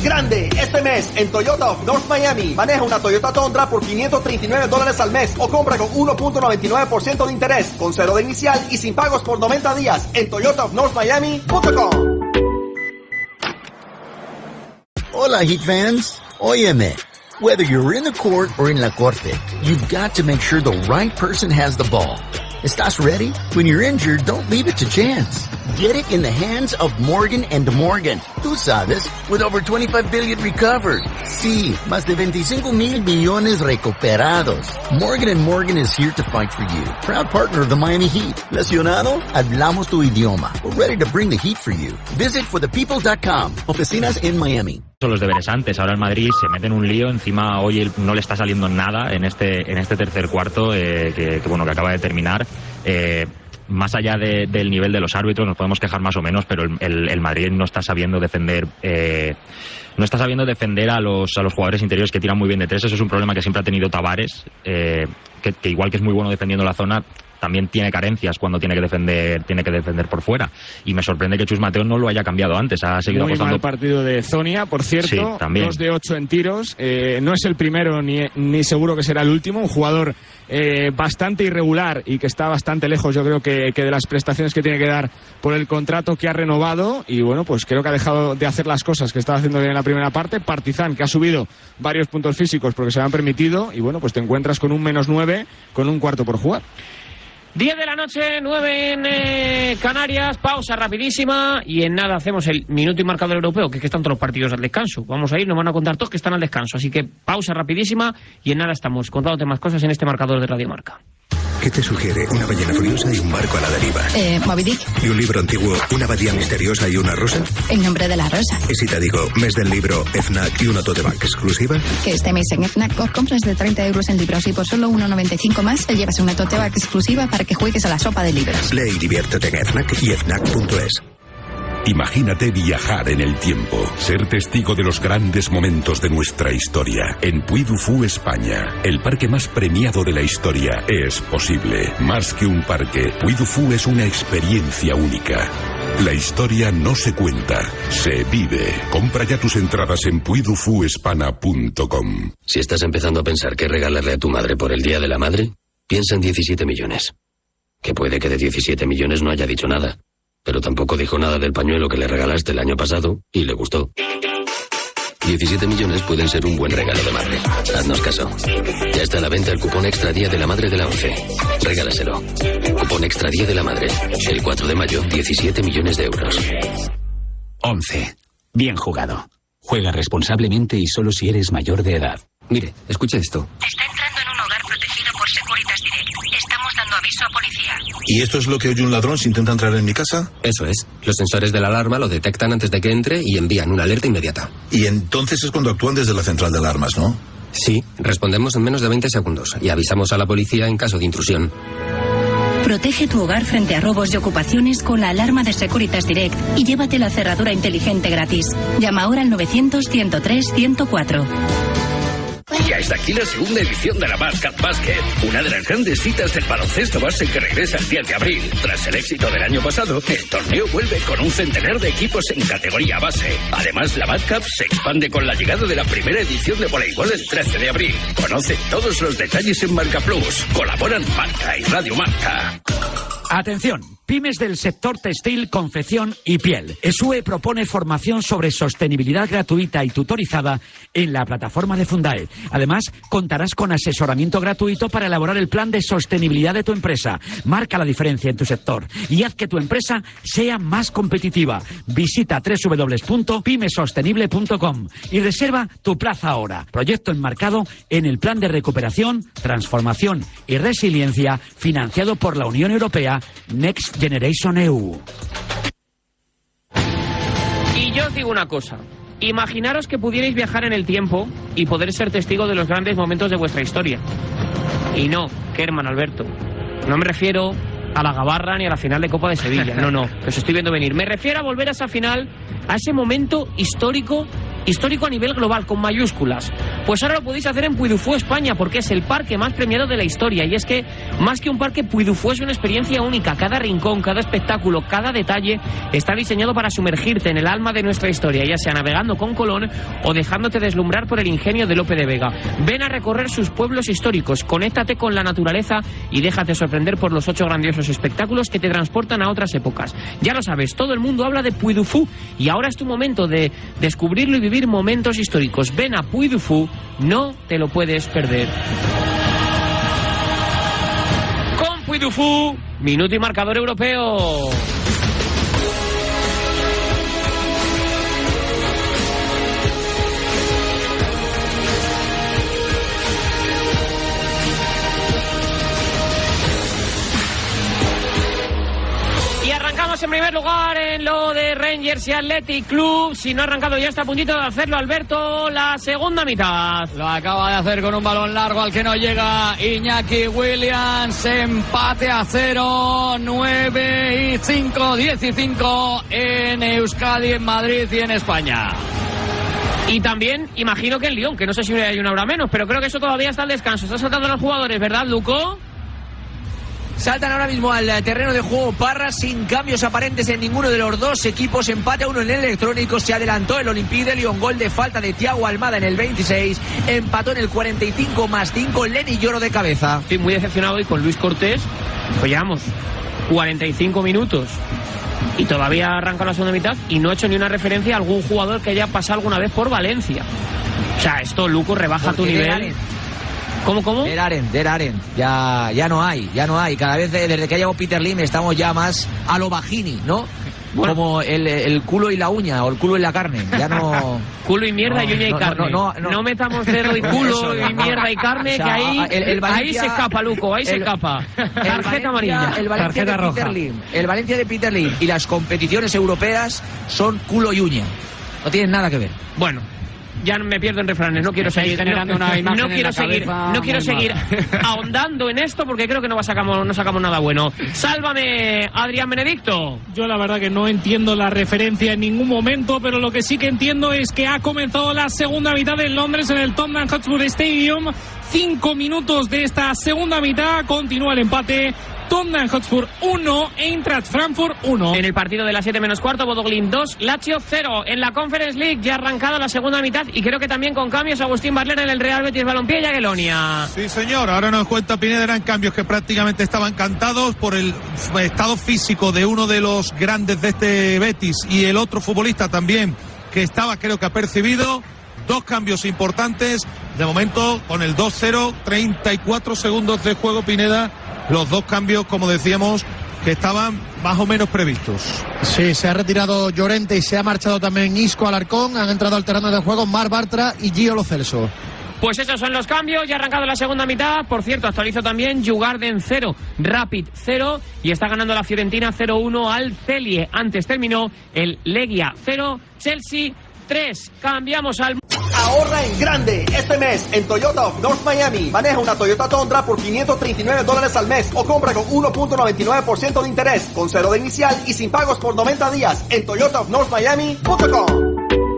grande. Este mes en Toyota of North Miami, maneja una Toyota Tundra por $539 al mes o compra con 1.99% de interés, con 0 de inicial y sin pagos por 90 días en toyotaofnorthmiami.com. Hola, Heat fans. Óyeme. Whether you're in the court or in la corte, you've got to make sure the right person has the ball. ¿Estás ready? When you're injured, don't leave it to chance. Get it in the hands of Morgan & Morgan. Tú sabes, with over 25 billion recovered. Sí, más de 25 mil millones recuperados. Morgan & Morgan is here to fight for you. Proud partner of the Miami Heat. ¿Lesionado? Hablamos tu idioma. We're ready to bring the heat for you. Visit forthepeople.com. Oficinas en Miami. Los deberes antes, ahora el Madrid se mete en un lío, encima hoy no le está saliendo nada en este tercer cuarto que acaba de terminar. Más allá del nivel de los árbitros nos podemos quejar más o menos, pero el Madrid no está sabiendo defender a los jugadores interiores que tiran muy bien de tres. Eso es un problema que siempre ha tenido Tavares, que igual que es muy bueno defendiendo la zona, también tiene carencias cuando tiene que defender por fuera. Y me sorprende que Chus Mateo no lo haya cambiado antes. Ha seguido muy apostando. Mal partido de Zonia, por cierto. Sí, también. 2 de 8 en tiros. No es el primero ni seguro que será el último. Un jugador bastante irregular y que está bastante lejos, yo creo que de las prestaciones que tiene que dar por el contrato que ha renovado. Y bueno, pues creo que ha dejado de hacer las cosas que estaba haciendo bien en la primera parte. Partizan, que ha subido varios puntos físicos porque se le han permitido. Y bueno, pues te encuentras con un -9 con un cuarto por jugar. 10 de la noche, 9 en Canarias, pausa rapidísima y en nada hacemos el minuto y marcador europeo, que es que están todos los partidos al descanso. Vamos a ir, nos van a contar todos que están al descanso, así que pausa rapidísima y en nada estamos contándote más cosas en este marcador de Radio Marca. ¿Qué te sugiere? ¿Una ballena furiosa y un barco a la deriva? Moby Dick. ¿Y un libro antiguo, una abadía misteriosa y una rosa? El nombre de la rosa. ¿Y si te digo mes del libro, FNAC y una tote bag exclusiva? Que este mes en FNAC por compras de 30 euros en libros y por solo 1,95 más te llevas una tote bag exclusiva para que juegues a la sopa de libros. Lee y diviértete en FNAC y FNAC.es. Imagínate viajar en el tiempo, ser testigo de los grandes momentos de nuestra historia. En Puy du Fou, España, el parque más premiado de la historia, es posible. Más que un parque, Puy du Fou es una experiencia única. La historia no se cuenta, se vive. Compra ya tus entradas en puydufouespana.com. Si estás empezando a pensar qué regalarle a tu madre por el Día de la Madre, piensa en 17 millones. Que puede que de 17 millones no haya dicho nada. Pero tampoco dijo nada del pañuelo que le regalaste el año pasado y le gustó. 17 millones pueden ser un buen regalo de madre. Haznos caso. Ya está a la venta el cupón Extra Día de la Madre de la ONCE. Regálaselo. Cupón Extra Día de la Madre. El 4 de mayo, 17 millones de euros. 11. Bien jugado. Juega responsablemente y solo si eres mayor de edad. Mire, escuche esto. Está entrando en un hogar protegido por Securitas Direct. Estamos dando aviso a policía. ¿Y esto es lo que oye un ladrón si intenta entrar en mi casa? Eso es. Los sensores de la alarma lo detectan antes de que entre y envían una alerta inmediata. Y entonces es cuando actúan desde la central de alarmas, ¿no? Sí, respondemos en menos de 20 segundos y avisamos a la policía en caso de intrusión. Protege tu hogar frente a robos y ocupaciones con la alarma de Securitas Direct y llévate la cerradura inteligente gratis. Llama ahora al 900-103-104. Ya está aquí la segunda edición de la Bass Cup Basket, una de las grandes citas del baloncesto base que regresa el 10 de abril. Tras el éxito del año pasado, el torneo vuelve con un centenar de equipos en categoría base. Además, la Bass Cup se expande con la llegada de la primera edición de voleibol el 13 de abril. Conoce todos los detalles en Marca Plus. Colaboran Marca y Radio Marca. Atención, pymes del sector textil, confección y piel. ESUE propone formación sobre sostenibilidad gratuita y tutorizada en la plataforma de Fundae. Además, contarás con asesoramiento gratuito para elaborar el plan de sostenibilidad de tu empresa. Marca la diferencia en tu sector y haz que tu empresa sea más competitiva. Visita www.pymesostenible.com y reserva tu plaza ahora. Proyecto enmarcado en el Plan de Recuperación, Transformación y Resiliencia financiado por la Unión Europea Next Generation EU. Y yo os digo una cosa. Imaginaros que pudierais viajar en el tiempo y poder ser testigo de los grandes momentos de vuestra historia. Y no, Kerman, Alberto. No me refiero a la Gabarra ni a la final de Copa de Sevilla. No, que os estoy viendo venir. Me refiero a volver a esa final, a ese momento histórico histórico a nivel global, con mayúsculas. Pues ahora lo podéis hacer en Puy du Fou, España, porque es el parque más premiado de la historia. Y es que, más que un parque, Puy du Fou es una experiencia única. Cada rincón, cada espectáculo, cada detalle está diseñado para sumergirte en el alma de nuestra historia, ya sea navegando con Colón o dejándote deslumbrar por el ingenio de Lope de Vega. Ven a recorrer sus pueblos históricos, conéctate con la naturaleza y déjate sorprender por los 8 grandiosos espectáculos que te transportan a otras épocas. Ya lo sabes, todo el mundo habla de Puy du Fou y ahora es tu momento de descubrirlo y vivir momentos históricos. Ven a Puy du Fou, no te lo puedes perder. Con Puy du Fou, minuto y marcador europeo. En primer lugar en lo de Rangers y Athletic Club. Si no ha arrancado ya, está a puntito de hacerlo Alberto. La segunda mitad lo acaba de hacer con un balón largo al que no llega Iñaki Williams. Empate a 0, 9 y 5, 15 en Euskadi, en Madrid y en España. Y también imagino que en Lyon, que no sé si hay una hora menos, pero creo que eso todavía está al descanso. Están saltando los jugadores, ¿verdad, Luco? Saltan ahora mismo al terreno de juego Parras, sin cambios aparentes en ninguno de los dos equipos. Empate a 1 en el electrónico. Se adelantó el Olympique de Lyon, gol de falta de Thiago Almada en el 26. Empató en el 45 más 5 Lenny Lloro de cabeza. Estoy muy decepcionado hoy con Luis Cortés. Pues llevamos 45 minutos y todavía arranca la segunda mitad y no ha hecho ni una referencia a algún jugador que haya pasado alguna vez por Valencia. O sea, esto, Luco, rebaja tu nivel. ¿Cómo? Der Arendt. Ya no hay. Cada vez desde que ha llegado Peter Lim estamos ya más a lo Bajini, ¿no? Bueno. Como el culo y la uña, o el culo y la carne. Ya no... Culo y mierda, y uña y carne. No metamos dedo y culo y mierda y carne, o sea, que ahí, Valencia, ahí se escapa, Luco, ahí se escapa. Tarjeta amarilla. El Valencia de Peter Lim. El Valencia de Peter Lim y las competiciones europeas son culo y uña. No tienen nada que ver. Bueno. Ya me pierdo en refranes, no quiero seguir generando una imagen. No quiero seguir ahondando en esto porque creo que no sacamos nada bueno. Sálvame, Adrián Benedicto. Yo la verdad que no entiendo la referencia en ningún momento, pero lo que sí que entiendo es que ha comenzado la segunda mitad en Londres, en el Tottenham Hotspur Stadium. 5 minutos de esta segunda mitad, continúa el empate. Tottenham Hotspur 1, Eintracht Frankfurt 1. En el partido de las 7 menos cuarto, Bodo Glimt 2, Lazio 0. En la Conference League ya ha arrancado la segunda mitad y creo que también con cambios. Agustín Barler en el Real Betis Balompié y Jagiellonia. Sí, señor. Ahora nos cuenta Pineda, eran cambios que prácticamente estaban cantados por el estado físico de uno de los grandes de este Betis y el otro futbolista también que estaba, creo que apercibido. 2 cambios importantes. De momento, con el 2-0, 34 segundos de juego, Pineda. Los 2 cambios, como decíamos, que estaban más o menos previstos. Sí, se ha retirado Llorente y se ha marchado también Isco Alarcón. Han entrado al terreno de juego Marc Bartra y Gio Lo Celso. Pues esos son los cambios, ya ha arrancado la segunda mitad. Por cierto, actualizo también Djurgården 0, Rapid 0 y está ganando la Fiorentina 0-1 al Celje. Antes terminó el Legia 0, Chelsea 3. Cambiamos al... Ahorra en grande este mes en Toyota of North Miami. Maneja una Toyota Tundra por $539 al mes o compra con 1.99% de interés, con 0 de inicial y sin pagos por 90 días en toyotaofnorthmiami.com.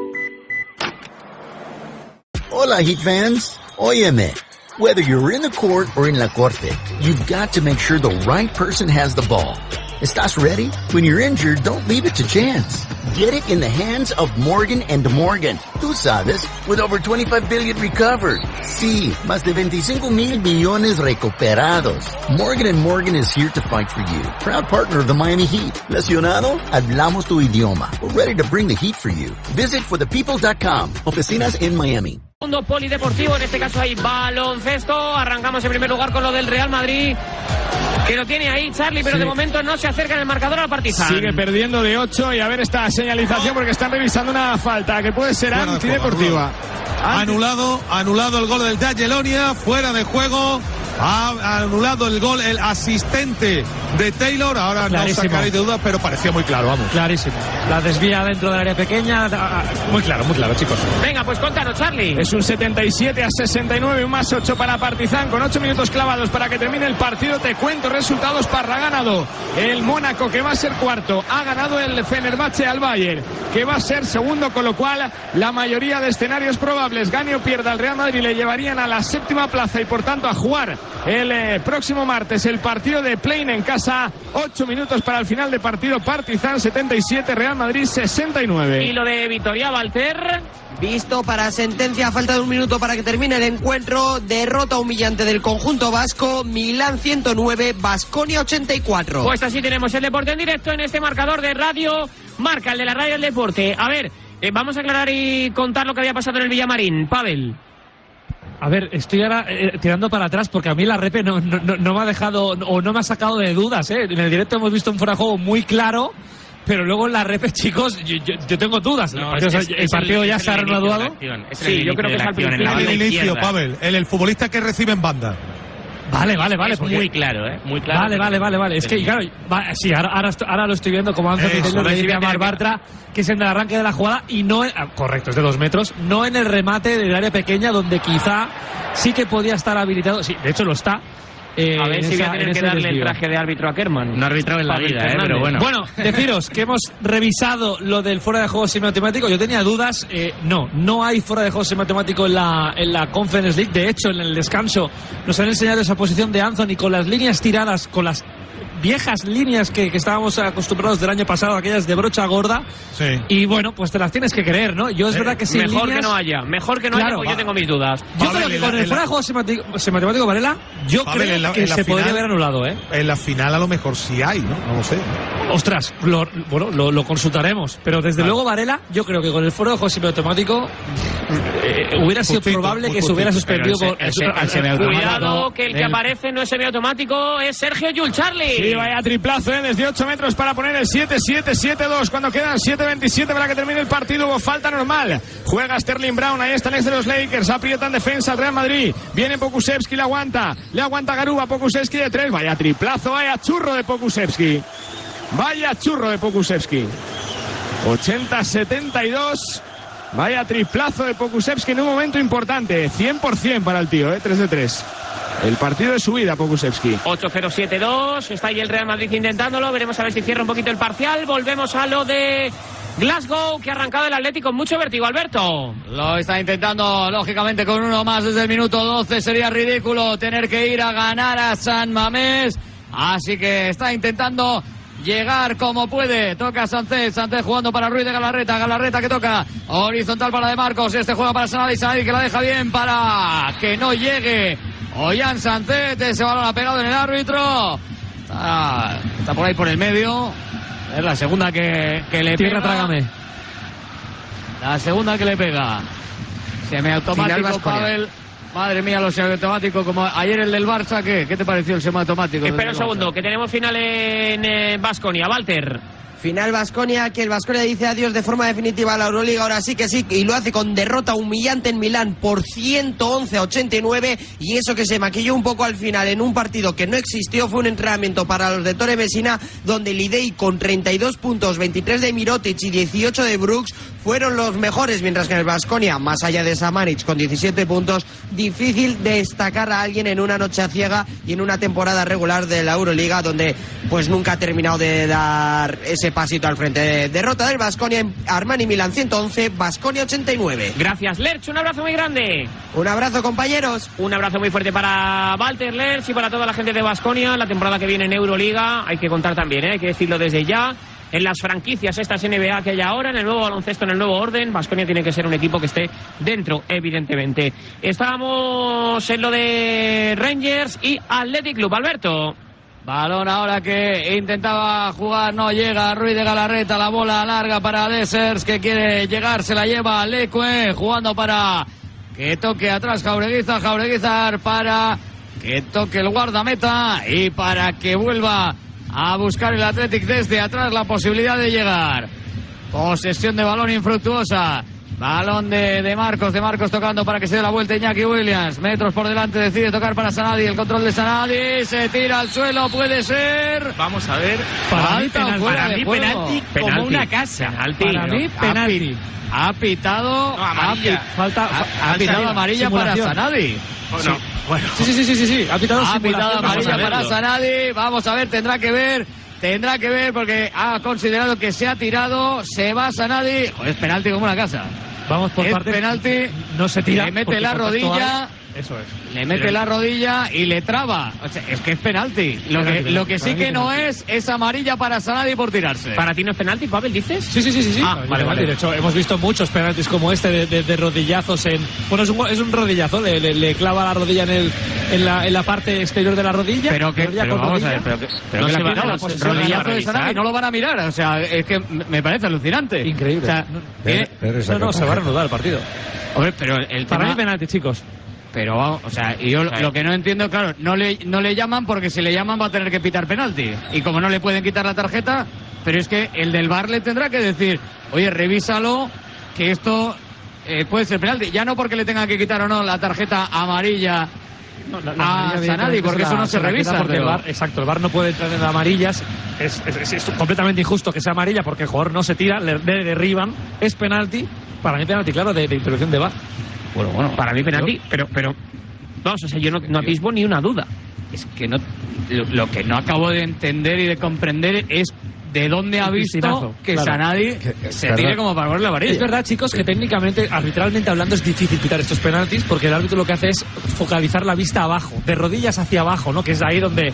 Hola, Heat fans. Óyeme. Whether you're in the court or in la corte, you've got to make sure the right person has the ball. ¿Estás ready? When you're injured, don't leave it to chance. Get it in the hands of Morgan & Morgan. Tú sabes, with over 25 billion recovered. Sí, más de 25 mil millones recuperados. Morgan & Morgan is here to fight for you. Proud partner of the Miami Heat. ¿Lesionado? Hablamos tu idioma. We're ready to bring the heat for you. Visit forthepeople.com. Oficinas en Miami. Mundo polideportivo, en este caso hay baloncesto. Arrancamos en primer lugar con lo del Real Madrid, que lo tiene ahí Charlie, pero sí, de momento no se acerca en el marcador al Partizan. Sigue perdiendo de 8 y a ver esta señalización porque están revisando una falta que puede ser antideportiva. Anulado el gol del Jagiellonia, fuera de juego. Ha anulado el gol el asistente de Taylor. Ahora clarísimo. No sacaréis de dudas, pero parecía muy claro, vamos. Clarísimo. La desvía dentro del área pequeña. Muy claro, chicos. Venga, pues contanos, Charlie. Es un 77-69, un más 8 para Partizan, con 8 minutos clavados para que termine el partido. Te cuento resultados. Parra ha ganado el Mónaco, que va a ser cuarto. Ha ganado el Fenerbahce al Bayern, que va a ser segundo, con lo cual la mayoría de escenarios probables, gane o pierda el Real Madrid, le llevarían a la séptima plaza y por tanto a jugar el próximo martes el partido de play-in en casa. 8 minutos para el final de partido. Partizan 77, Real Madrid 69. Y lo de Vitoria, Walter. Visto para sentencia, a falta de un minuto para que termine el encuentro. Derrota humillante del conjunto vasco. Milán 109, Baskonia 84. Pues así tenemos el deporte en directo en este marcador de Radio Marca, el de la Radio del Deporte. A ver, vamos a aclarar y contar lo que había pasado en el Villamarín. Pavel. A ver, estoy ahora tirando para atrás porque a mí la repe no me ha dejado o no me ha sacado de dudas. En el directo hemos visto un fuera de juego muy claro, pero luego en la repe, chicos, yo tengo dudas. No, el partido ya se ha reanudado. Sí, yo creo que es al principio. En el inicio, Pavel, el futbolista que recibe en banda. Vale. Es muy claro, Muy claro. Vale. Es que, claro, sí, ahora lo estoy viendo como Anthony Taylor le dice a Marc Bartra, que es en el arranque de la jugada y no, correcto, es de 2 metros, no en el remate del área pequeña donde quizá sí que podía estar habilitado. Sí, de hecho lo está. A ver si voy a tener que darle el traje de árbitro a Kerman. No ha arbitrado en la vida, pero bueno. Bueno, deciros que hemos revisado lo del fuera de juego semiautomático. Yo tenía dudas. No hay fuera de juego semiautomático en la Conference League. De hecho, en el descanso nos han enseñado esa posición de Anthony con las líneas tiradas, con las viejas líneas que estábamos acostumbrados del año pasado, aquellas de brocha gorda. Sí. Y bueno, pues te las tienes que creer, ¿no? Yo es verdad que sin mejor líneas, mejor que no haya, pues yo tengo mis dudas. Yo creo que con el fuera de juego semiautomático, Varela, yo creo que se podría haber anulado, En la final a lo mejor sí hay, ¿no? No lo sé. Ostras, lo consultaremos. Pero desde luego, Varela, yo creo que con el fuera de juego semiautomático hubiera sido probable que se hubiera suspendido por el semiautomático. Cuidado, que el que aparece no es semiautomático, es Sergio Llull, Charlie. Sí, vaya triplazo, desde 8 metros para poner el 7-7-7-2 cuando quedan 7:27 para que termine el partido. Hubo falta normal. Juega Sterling Brown, ahí está el ex de los Lakers, aprieta en defensa al Real Madrid. Viene Pokusevski, le aguanta Garuba, Pokusevski de 3. Vaya triplazo, vaya churro de Pokusevski. 80-72. Vaya triplazo de Pokusevski en un momento importante. 100% para el tío, 3 de 3. El partido de su vida, Pokusevski. 8-0-7-2. Está ahí el Real Madrid intentándolo. Veremos a ver si cierra un poquito el parcial. Volvemos a lo de Glasgow, que ha arrancado el Atlético con mucho vértigo. Alberto. Lo está intentando, lógicamente, con uno más desde el minuto 12. Sería ridículo tener que ir a ganar a San Mamés. Así que está intentando llegar como puede. Toca Sánchez jugando para Ruiz de Galarreta que toca horizontal para De Marcos. Este juega para Sanadi que la deja bien para que no llegue Ollán Sánchez. Ese balón ha pegado en el árbitro. Está por ahí por el medio. Es la segunda que le Tierra, pega. trágame. La segunda que le pega. Semiautomático, Pavel. Madre mía, los semiautomáticos, como ayer el del Barça, ¿qué te pareció el semiautomático? Espera un segundo, que tenemos final en Baskonia. Walter. Final Baskonia, que el Baskonia dice adiós de forma definitiva a la Euroliga, ahora sí que sí, y lo hace con derrota humillante en Milán por 111-89, y eso que se maquilló un poco al final en un partido que no existió. Fue un entrenamiento para los de Torre Messina, donde Lidei con 32 puntos, 23 de Mirotic y 18 de Brooks fueron los mejores, mientras que en el Baskonia, más allá de Samanic con 17 puntos, difícil destacar a alguien en una noche ciega y en una temporada regular de la Euroliga, donde pues nunca ha terminado de dar ese pasito al frente. Derrota del Baskonia en Armani Milán 111, Baskonia 89. Gracias, Lerch, un abrazo muy grande. Un abrazo, compañeros. Un abrazo muy fuerte para Walter Lerch y para toda la gente de Baskonia. La temporada que viene en Euroliga, hay que contar también, hay que decirlo desde ya. En las franquicias estas NBA que hay ahora, en el nuevo baloncesto, en el nuevo orden, Baskonia tiene que ser un equipo que esté dentro, evidentemente. Estábamos en lo de Rangers y Athletic Club. Alberto. Balón ahora que intentaba jugar, no llega Ruiz de Galarreta, la bola larga para Dessers, que quiere llegar, se la lleva Leque, jugando para que toque atrás Jaureguizar para que toque el guardameta y para que vuelva a buscar el Athletic desde atrás la posibilidad de llegar. Posesión de balón infructuosa Balón de Marcos tocando para que se dé la vuelta Iñaki Williams. Metros por delante, decide tocar para Sanadi. El control de Sanadi, se tira al suelo, puede ser. Vamos a ver. Para mí penalti como una casa. Para mí penalti. Ha pitado. Ha pitado amarilla para Sanadi. No. Bueno. Sí. Ha pitado amarilla para Sanadi. Vamos a ver, tendrá que ver porque ha considerado que se ha tirado. Se va Sanadi. Es penalti como una casa. Vamos por parte. Es penalti. No se tira. Le mete la rodilla. Eso es. Le mete la rodilla y le traba. O sea, es que es penalti. Lo que sí que no es amarilla para Sanadi por tirarse. ¿Para ti no es penalti, Pavel, dices? Sí. Vale. De hecho, hemos visto muchos penaltis como este de rodillazos en... Bueno, es un rodillazo. Le clava la rodilla en la parte exterior de la rodilla. Pero vamos a ver. Pero no que la posesión rodillazo de Sanadi no lo van a mirar. O sea, es que me parece alucinante. Increíble. O sea, no, se va a reanudar el partido. Hombre, pero el Para mí penalti, chicos. Pero, o sea, yo lo que no entiendo, claro, no le llaman porque si le llaman va a tener que pitar penalti. Y como no le pueden quitar la tarjeta, pero es que el del VAR le tendrá que decir, oye, revísalo, que esto puede ser penalti. Ya no porque le tengan que quitar o no la tarjeta amarilla a Sanadi, porque eso no se revisa. Porque el VAR no puede entrar en amarillas. Es completamente injusto que sea amarilla porque el jugador no se tira, le derriban. Es penalti. Para mí penalti, claro, de intervención de VAR. Bueno, para mí penalti, pero vamos, o sea, yo no atisbo ni una duda. Es que no, lo que no acabo de entender y de comprender es de dónde ha visto que Sanadi se tire como para poner la varilla. Es verdad, chicos, que técnicamente, arbitralmente hablando, es difícil pitar estos penaltis porque el árbitro lo que hace es focalizar la vista abajo, de rodillas hacia abajo, ¿no? Que es ahí donde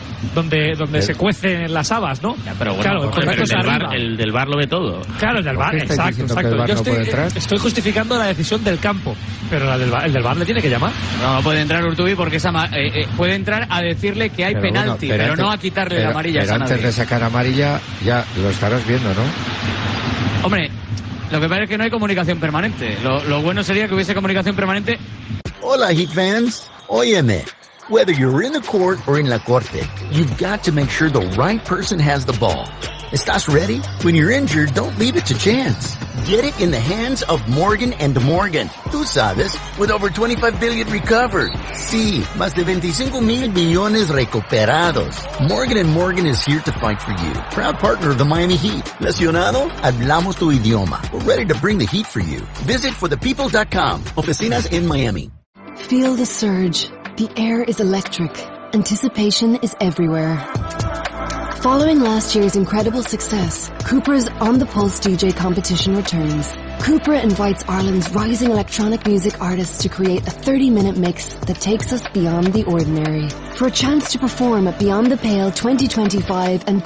se cuecen las habas, ¿no? Ya, pero bueno, claro, el del VAR lo ve todo. Claro, el del VAR, exacto. Yo estoy justificando la decisión del campo, pero el del VAR le tiene que llamar. No puede entrar Urtubi porque puede entrar a decirle que hay penalti, pero no a quitarle la amarilla a Sanadi. Pero antes de sacar amarilla, ya lo estarás viendo, ¿no? Hombre, lo que pasa es que no hay comunicación permanente. Lo bueno sería que hubiese comunicación permanente. Hola, Heat fans. Óyeme. Whether you're in the court or in la corte, you've got to make sure the right person has the ball. ¿Estás ready? When you're injured, don't leave it to chance. Get it in the hands of Morgan & Morgan. Tú sabes, with over 25 billion recovered. Sí, más de 25 mil millones recuperados. Morgan & Morgan is here to fight for you. Proud partner of the Miami Heat. ¿Lesionado? Hablamos tu idioma. We're ready to bring the heat for you. Visit forthepeople.com. Oficinas in Miami. Feel the surge. The air is electric. Anticipation is everywhere. Following last year's incredible success, Cooper's On the Pulse DJ competition returns. Cooper invites Ireland's rising electronic music artists to create a 30-minute mix that takes us beyond the ordinary. For a chance to perform at Beyond the Pale 2025 and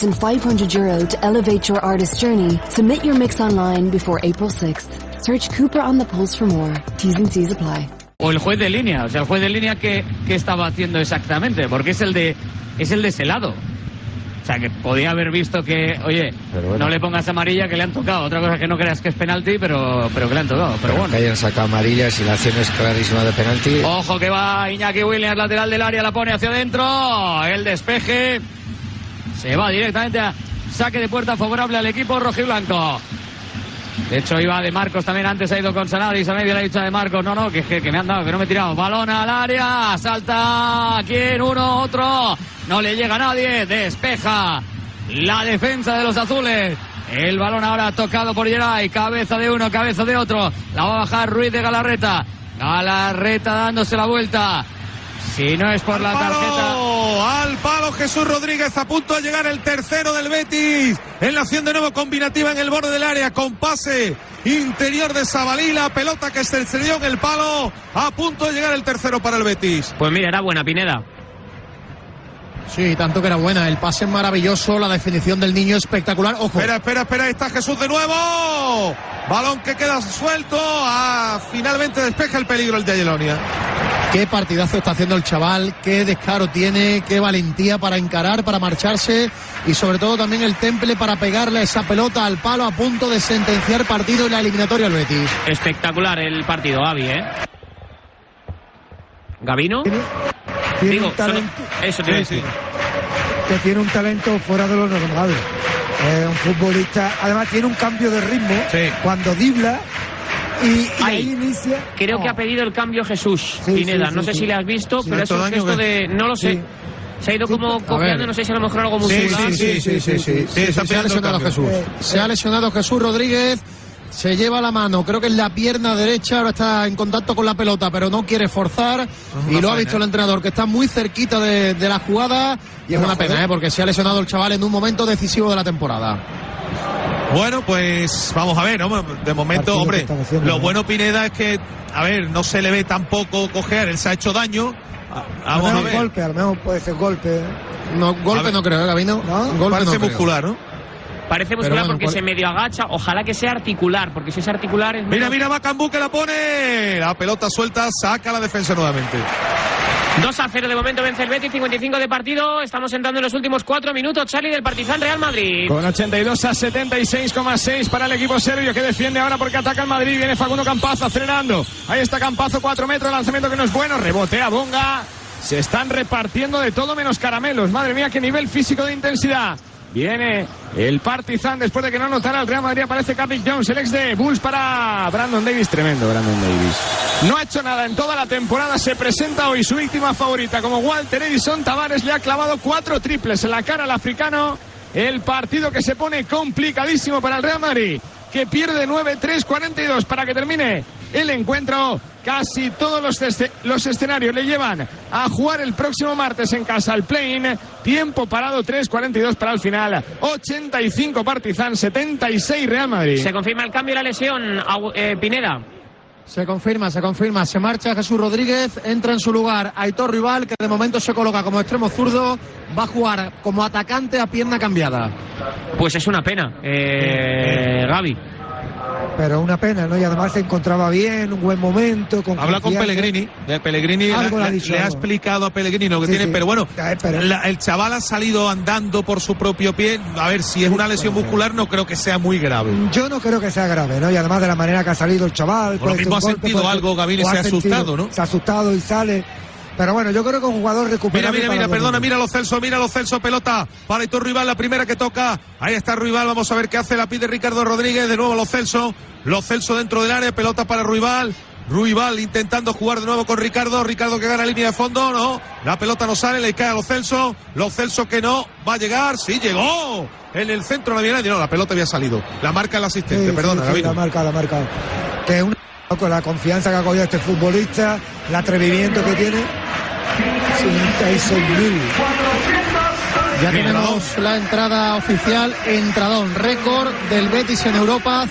€2,500 to elevate your artist's journey, submit your mix online before April 6th. Search Cooper on the Pulse for more. T's and C's apply. O el juez de línea, el juez de línea que estaba haciendo exactamente, porque es el de ese lado. O sea, que podía haber visto que, oye, bueno, no le pongas amarilla, que le han tocado. Otra cosa que no creas que es penalti, pero que le han tocado. Pero bueno. Que hayan sacado amarilla, si la acción es clarísima de penalti. Ojo que va Iñaki Williams, lateral del área, la pone hacia adentro. El despeje se va directamente a saque de puerta favorable al equipo rojiblanco. De hecho, iba de Marcos también, antes ha ido con Sanadi, Sanadi le ha dicho a de Marcos, no, que me han dado, que no me he tirado. Balón al área, salta, ¿quién? Uno, otro, no le llega a nadie, despeja la defensa de los azules. El balón ahora tocado por Geray, cabeza de uno, cabeza de otro, la va a bajar Ruiz de Galarreta, Galarreta dándose la vuelta. Si no es por la tarjeta. Al palo Jesús Rodríguez, a punto de llegar el tercero del Betis. En la acción de nuevo combinativa en el borde del área, con pase interior de Sabalí, la pelota que se dio en el palo. A punto de llegar el tercero para el Betis. Pues mira, era buena, Pineda. Sí, tanto que era buena. El pase es maravilloso, la definición del niño espectacular. Ojo. Espera, ahí está Jesús de nuevo. Balón que queda suelto. Finalmente despeja el peligro el de Ayelonia. Qué partidazo está haciendo el chaval, qué descaro tiene, qué valentía para encarar, para marcharse y sobre todo también el temple para pegarle esa pelota al palo a punto de sentenciar partido en la eliminatoria al Betis. Espectacular el partido, Gavi, ¿eh? ¿Gavino? Tiene un talento, eso te decir. Que tiene un talento fuera de lo normal. Es un futbolista, además tiene un cambio de ritmo. Sí. Cuando dribla, y ahí inicia. Creo que ha pedido el cambio Jesús Pineda. No sé si le has visto, pero es un gesto de. No lo sé. Se ha ido como copiando, no sé si a lo mejor algo muscular. Sí, se ha lesionado Jesús. Se ha lesionado Jesús Rodríguez. Se lleva la mano, creo que es la pierna derecha, ahora está en contacto con la pelota, pero no quiere forzar. Y lo ha visto el entrenador, que está muy cerquita de la jugada. Y es una pena, porque se ha lesionado el chaval en un momento decisivo de la temporada. Bueno, pues vamos a ver, ¿no? De momento, hombre, lo bueno, Pineda, es que, a ver, no se le ve tampoco cojear, él se ha hecho daño. Vamos a ver. Golpe, a lo mejor puede ser golpe. No, golpe no creo, Gabino. Golpe parece no muscular, ¿no? Parece muscular porque se medio agacha. Ojalá que sea articular, porque si es articular es menos... Mira, Macambú que la pone. La pelota suelta, saca la defensa nuevamente. 2-0 de momento vence el Betis, 55 de partido. Estamos entrando en los últimos 4 minutos, Charlie, del Partizan Real Madrid. Con 82 a 76,6 para el equipo serbio, que defiende ahora porque ataca el Madrid. Viene Facundo Campazo acelerando. Ahí está Campazo, 4 metros, lanzamiento que no es bueno. Rebotea Bonga. Se están repartiendo de todo menos caramelos. Madre mía, qué nivel físico de intensidad. Viene el Partizan después de que no anotara el Real Madrid. Aparece Carrick Jones, el ex de Bulls, para Brandon Davis. Tremendo Brandon Davis. No ha hecho nada en toda la temporada. Se presenta hoy su víctima favorita como Walter Edison Tavares. Le ha clavado 4 triples en la cara al africano. El partido que se pone complicadísimo para el Real Madrid, que pierde 9-3-42 para que termine el encuentro. Casi todos los escenarios le llevan a jugar el próximo martes en casa al play-in. Tiempo parado, 3:42 para el final. 85 Partizan, 76 Real Madrid. Se confirma el cambio y la lesión, Pineda. Se confirma. Se marcha Jesús Rodríguez, entra en su lugar Aitor Rival, que de momento se coloca como extremo zurdo. Va a jugar como atacante a pierna cambiada. Pues es una pena, Gaby. Pero una pena, ¿no? Y además se encontraba bien, un buen momento. Habla con Pellegrini. Pellegrini le ha explicado a Pellegrini lo que tiene, pero bueno, el chaval ha salido andando por su propio pie. A ver, si es una lesión muscular, no creo que sea muy grave. Yo no creo que sea grave, ¿no? Y además de la manera que ha salido el chaval. Por lo mismo ha sentido algo, Gavini se ha asustado, ¿no? Se ha asustado y sale. Pero bueno, yo creo que un jugador recupera. Mira Lo Celso, pelota para Aitor Rival, la primera que toca. Ahí está Rival, vamos a ver qué hace, la pide Ricardo Rodríguez, de nuevo Lo Celso dentro del área, pelota para Rival intentando jugar de nuevo con Ricardo que gana línea de fondo, no, la pelota no sale, le cae a Lo Celso que no va a llegar, sí llegó, en el centro no había nadie, no, la pelota había salido, la marca el asistente, perdona. Sí, la marca, que es con la confianza que ha cogido este futbolista, el atrevimiento que tiene. 56.000. Ya tenemos la entrada oficial, entradón, récord del Betis en Europa,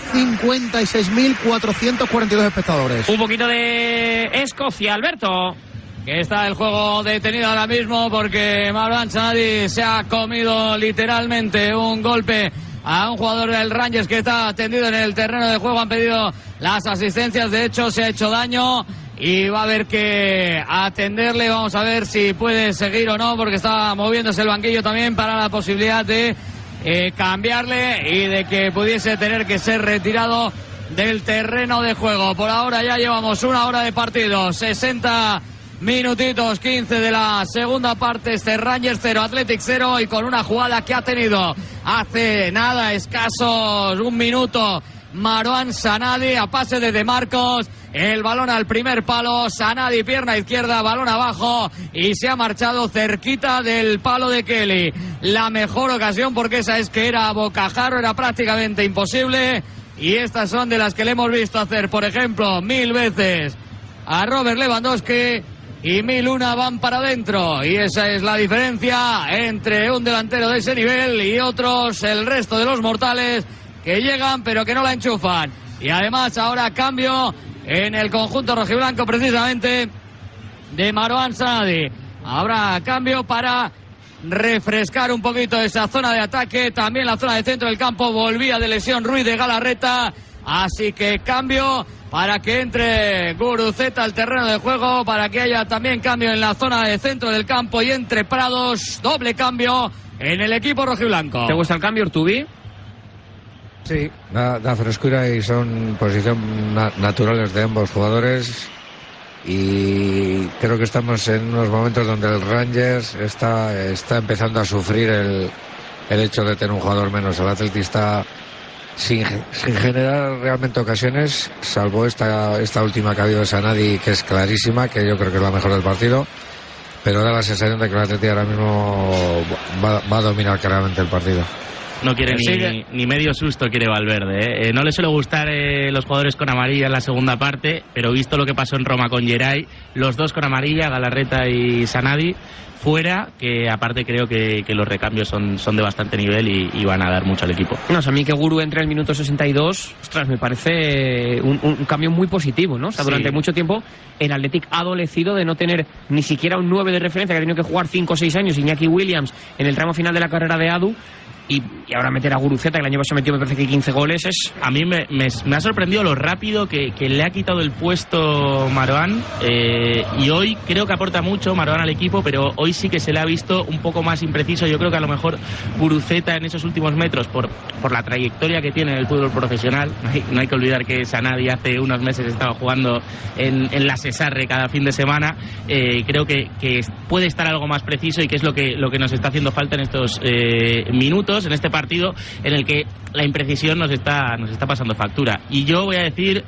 56.442 espectadores. Un poquito de Escocia, Alberto. Que está el juego detenido ahora mismo porque Marouane Sanadi se ha comido literalmente un golpe a un jugador del Rangers que está tendido en el terreno de juego. Han pedido las asistencias, de hecho se ha hecho daño y va a haber que atenderle. Vamos a ver si puede seguir o no, porque está moviéndose el banquillo también para la posibilidad de cambiarle y de que pudiese tener que ser retirado del terreno de juego. Por ahora ya llevamos 1 hora de partido, 60 minutitos 15 de la segunda parte. Este Rangers 0, Athletic 0, y con una jugada que ha tenido hace nada, escasos 1 minuto, Marouane Sanadi a pase de De Marcos, el balón al primer palo, Sanadi pierna izquierda, balón abajo y se ha marchado cerquita del palo de Kelly. La mejor ocasión, porque esa es que era a bocajarro, era prácticamente imposible, y estas son de las que le hemos visto hacer, por ejemplo, 1000 veces a Robert Lewandowski y 1001 van para adentro, y esa es la diferencia entre un delantero de ese nivel y otros, el resto de los mortales, que llegan pero que no la enchufan. Y además ahora cambio en el conjunto rojiblanco, precisamente de Marouane Sanadi. Habrá cambio para refrescar un poquito esa zona de ataque, también la zona de centro del campo. Volvía de lesión Ruiz de Galarreta, así que cambio para que entre Guruceta al terreno de juego, para que haya también cambio en la zona de centro del campo y entre Prados, doble cambio en el equipo rojiblanco. ¿Te gusta el cambio, Urtubi? Sí, da frescura y son posición naturales de ambos jugadores, y creo que estamos en unos momentos donde el Rangers está empezando a sufrir el hecho de tener un jugador menos. El Atleti está sin generar realmente ocasiones, salvo esta última que ha habido de Sanadi, que es clarísima, que yo creo que es la mejor del partido, pero da la sensación de que el Atleti ahora mismo va a dominar claramente el partido. No quiere ni medio susto, quiere Valverde, ¿eh? No le suele gustar los jugadores con amarilla en la segunda parte, pero visto lo que pasó en Roma con Geray, los dos con amarilla, Galarreta y Sanadi, fuera, que aparte creo que los recambios son de bastante nivel y van a dar mucho al equipo. No, o sea, a mí que Guru entre el minuto 62, ostras, me parece un cambio muy positivo, ¿no? O sea, durante mucho tiempo el Athletic ha adolecido de no tener ni siquiera un 9 de referencia, que ha tenido que jugar 5 o 6 años, Iñaki Williams en el tramo final de la carrera de Adu. Y ahora meter a Guruceta, que el año pasado metió, me parece que 15 goles, es... A mí me ha sorprendido lo rápido que le ha quitado el puesto Marouane, y hoy creo que aporta mucho Marouane al equipo, pero hoy sí que se le ha visto un poco más impreciso. Yo creo que a lo mejor Guruceta en esos últimos metros, por la trayectoria que tiene en el fútbol profesional, no hay que olvidar que Sanadi hace unos meses estaba jugando en la Cesarre cada fin de semana, creo que puede estar algo más preciso y que es lo que nos está haciendo falta en estos minutos, en este partido en el que la imprecisión nos está pasando factura. Y yo voy a decir,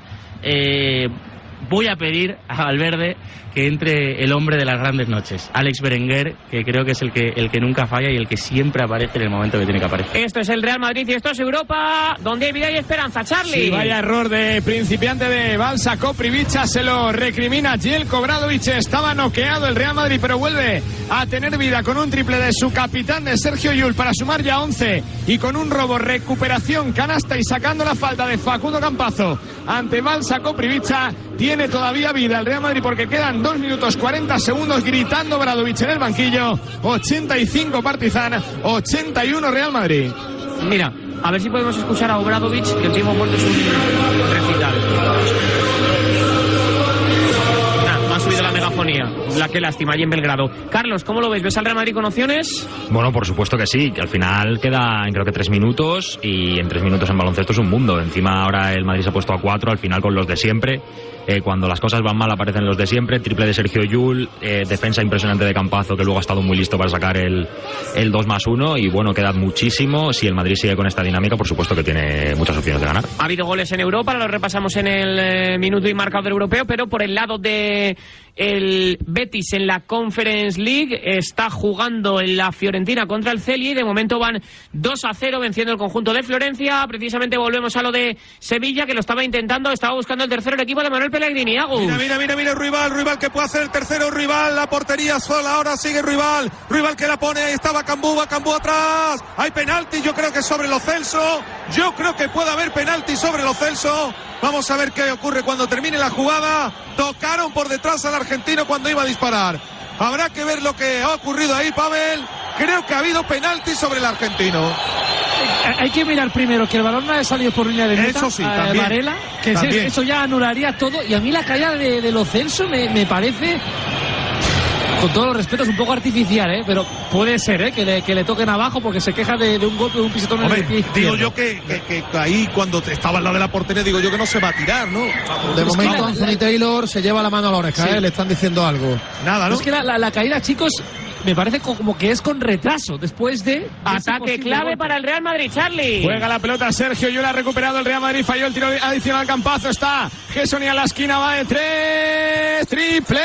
voy a pedir a Valverde que entre el hombre de las grandes noches, Alex Berenguer, que creo que es el que nunca falla y el que siempre aparece en el momento que tiene que aparecer. Esto es el Real Madrid y esto es Europa, donde hay vida y esperanza. Charlie. Sí, vaya error de principiante de Balsa Koprivica, se lo recrimina Jelko Obradović. Estaba noqueado el Real Madrid, pero vuelve a tener vida con un triple de su capitán, de Sergio Llull, para sumar ya 11, y con un robo, recuperación, canasta y sacando la falta de Facundo Campazzo ante Balsa Koprivica. Tiene todavía vida el Real Madrid porque quedan 2 minutos 40 segundos, gritando Obradović en el banquillo. 85 Partizan, 81 Real Madrid. Mira, a ver si podemos escuchar a Obradović, que el tiempo muerto es un recital. Ha subido la megafonía, qué lástima, allí en Belgrado. Carlos, ¿cómo lo ves? ¿Ves al Real Madrid con opciones? Bueno, por supuesto que sí, que al final quedan creo que 3 minutos, y en 3 minutos en baloncesto es un mundo. Encima ahora el Madrid se ha puesto a 4, al final con los de siempre. Cuando las cosas van mal aparecen los de siempre, triple de Sergio Llull, defensa impresionante de Campazzo, que luego ha estado muy listo para sacar el 2+1, y bueno, queda muchísimo. Si el Madrid sigue con esta dinámica, por supuesto que tiene muchas opciones de ganar. Ha habido goles en Europa, lo repasamos en el minuto y marcador europeo, pero por el lado de el Betis en la Conference League está jugando en la Fiorentina contra el Celje, y de momento van 2-0 venciendo el conjunto de Florencia. Precisamente volvemos a lo de Sevilla, que lo estaba intentando, estaba buscando el tercero, el equipo de Manuel Pellegrini. Mira, Rival que puede hacer el tercero. Rival, la portería sola, ahora sigue Rival que la pone, ahí estaba Cambú atrás, hay penalti, yo creo que sobre Lo Celso, yo creo que puede haber penalti sobre Lo Celso. Vamos a ver qué ocurre cuando termine la jugada. Tocaron por detrás al argentino cuando iba a disparar. Habrá que ver lo que ha ocurrido ahí, Pavel. Creo que ha habido penalti sobre el argentino. Hay que mirar primero que el balón no haya salido por línea de meta. Eso sí, también. Varela, que también. Eso ya anularía todo. Y a mí la caída de Lo Celso me parece, con todos los respetos, un poco artificial, pero puede ser, que le toquen abajo porque se queja de un golpe, de un pisotón en el pie. Digo yo que ahí cuando estaba al lado de la portería, digo yo que no se va a tirar, ¿no? De momento Anthony Taylor se lleva la mano a la oreja, le están diciendo algo. Nada, ¿no? Es que la caída, chicos, me parece como que es con retraso después de ataque clave golpe para el Real Madrid. Charlie juega la pelota Sergio Llull, ha recuperado el Real Madrid, falló el tiro adicional Campazzo, está Gesson a la esquina, va de 3, triple.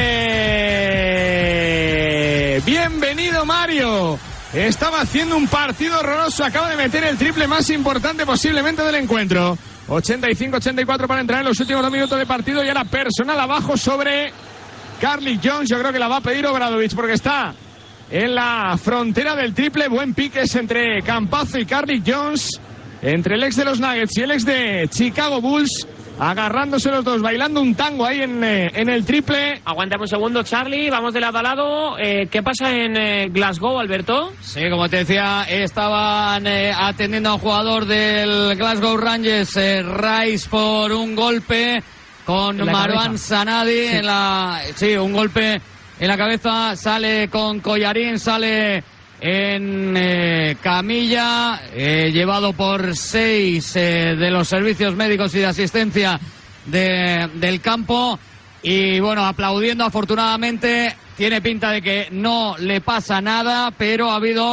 Bienvenido Mario, estaba haciendo un partido horroroso, acaba de meter el triple más importante posiblemente del encuentro. 85-84 para entrar en los últimos 2 minutos de partido, y ahora personal abajo sobre Carlik Jones. Yo creo que la va a pedir Obradović porque está en la frontera del triple. Buen pique es entre Campazzo y Carlik Jones, entre el ex de los Nuggets y el ex de Chicago Bulls, agarrándose los dos, bailando un tango ahí en el triple. Aguántame un segundo, Charlie, vamos de lado a lado. ¿Qué pasa en Glasgow, Alberto? Sí, como te decía, estaban atendiendo a un jugador del Glasgow Rangers, Rice, por un golpe con Marouane Sanadi, un golpe en la cabeza. Sale con collarín, sale en camilla, llevado por 6 de los servicios médicos y de asistencia del campo, y bueno, aplaudiendo afortunadamente. Tiene pinta de que no le pasa nada, pero ha habido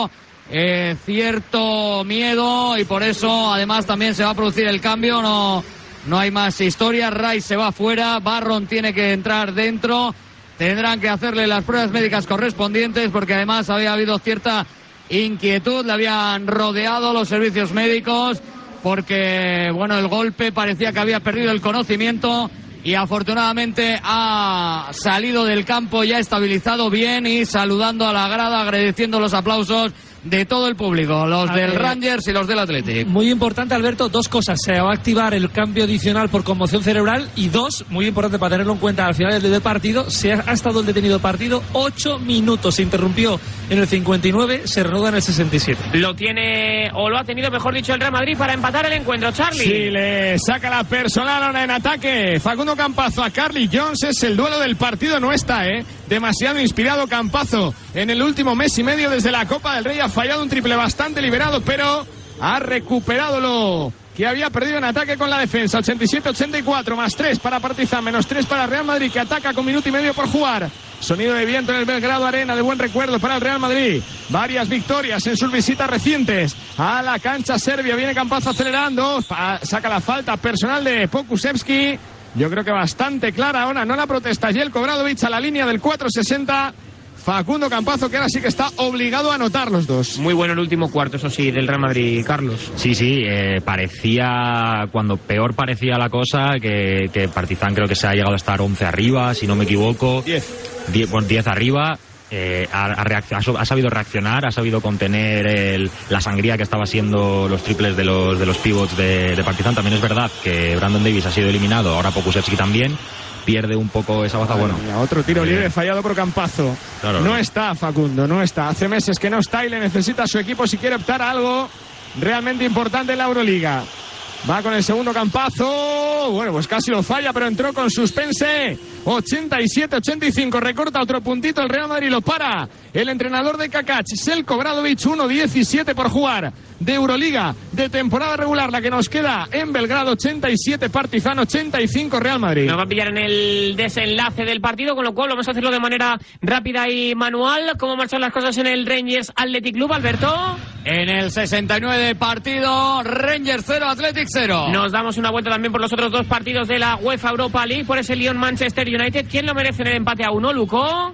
cierto miedo, y por eso además también se va a producir el cambio. No hay más historia. Rice se va fuera, Barron tiene que entrar dentro. Tendrán que hacerle las pruebas médicas correspondientes porque además había habido cierta inquietud, le habían rodeado los servicios médicos porque, bueno, el golpe parecía que había perdido el conocimiento y afortunadamente ha salido del campo ya estabilizado bien y saludando a la grada, agradeciendo los aplausos de todo el público, los del Rangers y los del Athletic. Muy importante, Alberto, dos cosas. Se va a activar el cambio adicional por conmoción cerebral y dos, muy importante para tenerlo en cuenta al final del partido, se ha estado el detenido partido 8 minutos. Se interrumpió en el 59, se reanuda en el 67. Lo tiene, o lo ha tenido, mejor dicho, el Real Madrid para empatar el encuentro. Charlie. Sí, le saca la personal ahora en ataque Facundo Campazo a Carly Jones. Es el duelo del partido, no está, demasiado inspirado Campazo en el último mes y medio desde la Copa del Rey. Ha fallado un triple bastante liberado, pero ha recuperado lo que había perdido en ataque con la defensa. 87-84, más 3 para Partizan, menos 3 para Real Madrid, que ataca con minuto y medio por jugar. Sonido de viento en el Belgrado Arena, de buen recuerdo para el Real Madrid. Varias victorias en sus visitas recientes a la cancha serbia. Viene Campazo acelerando, saca la falta personal de Pokusevski. Yo creo que bastante clara ahora, no la protesta Jelko Obradović a la línea del 4.60. Facundo Campazo, que ahora sí que está obligado a anotar los dos. Muy bueno el último cuarto, eso sí, del Real Madrid, Carlos. Sí, parecía, cuando peor parecía la cosa, que Partizan creo que se ha llegado a estar 11 arriba, si no me equivoco. 10 arriba. Ha sabido reaccionar, ha sabido contener la sangría que estaba siendo los triples de los pivots de Partizan. También es verdad que Brandon Davis ha sido eliminado, ahora Pokusevski también. Pierde un poco esa baza. Bueno, otro tiro libre fallado por Campazo. Claro, no está Facundo, no está. Hace meses que no está y le necesita a su equipo si quiere optar a algo realmente importante en la Euroliga. Va con el segundo Campazo. Bueno, pues casi lo falla, pero entró con suspense. 87-85. Recorta otro puntito el Real Madrid, lo para el entrenador de Kakach, Željko Obradović. 1-17 por jugar de Euroliga de temporada regular, la que nos queda en Belgrado. 87 Partizan, 85 Real Madrid. Nos va a pillar en el desenlace del partido, con lo cual vamos a hacerlo de manera rápida y manual. ¿Cómo marchan las cosas en el Rangers Athletic Club, Alberto? En el 69 de partido, Rangers 0, Athletic 0. Nos damos una vuelta también por los otros dos partidos de la UEFA Europa League, por ese Lyon-Manchester United. ¿Quién lo merece en el empate a 1, Luco?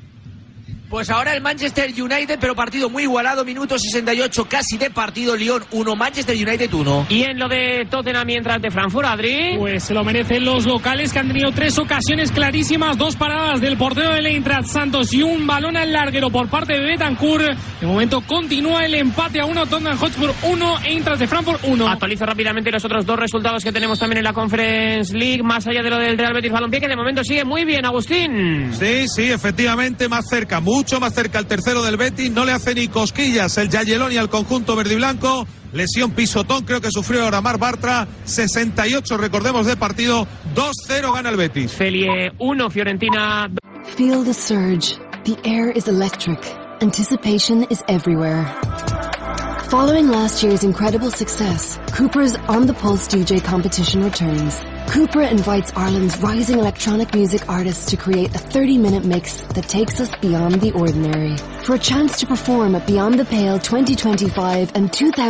Pues ahora el Manchester United, pero partido muy igualado, minuto 68 casi de partido. Lyon 1, Manchester United 1. Y en lo de Tottenham mientras de Frankfurt, Adri. Pues se lo merecen los locales, que han tenido 3 ocasiones clarísimas, 2 paradas del portero del Eintracht Santos y un balón al larguero por parte de Betancourt. De momento continúa el empate a 1, Tottenham Hotspur 1, Eintracht de Frankfurt 1. Actualizo rápidamente los otros dos resultados que tenemos también en la Conference League, más allá de lo del Real Betis Balompié, que de momento sigue muy bien, Agustín. Sí, efectivamente, más cerca, mucho más cerca el tercero del Betis. No le hace ni cosquillas el Jagiellonian al conjunto verdiblanco. Lesión, pisotón, creo que sufrió ahora Mar Bartra. 68, recordemos, de partido. 2-0 gana el Betis. Felie 1, Fiorentina. Feel the surge. The air is electric. Anticipation is everywhere. Following last year's incredible success, Cooper's On the Pulse DJ competition returns. Cooper invites Ireland's rising electronic music artists to create a 30-minute mix that takes us beyond the ordinary. For a chance to perform at Beyond the Pale 2025 and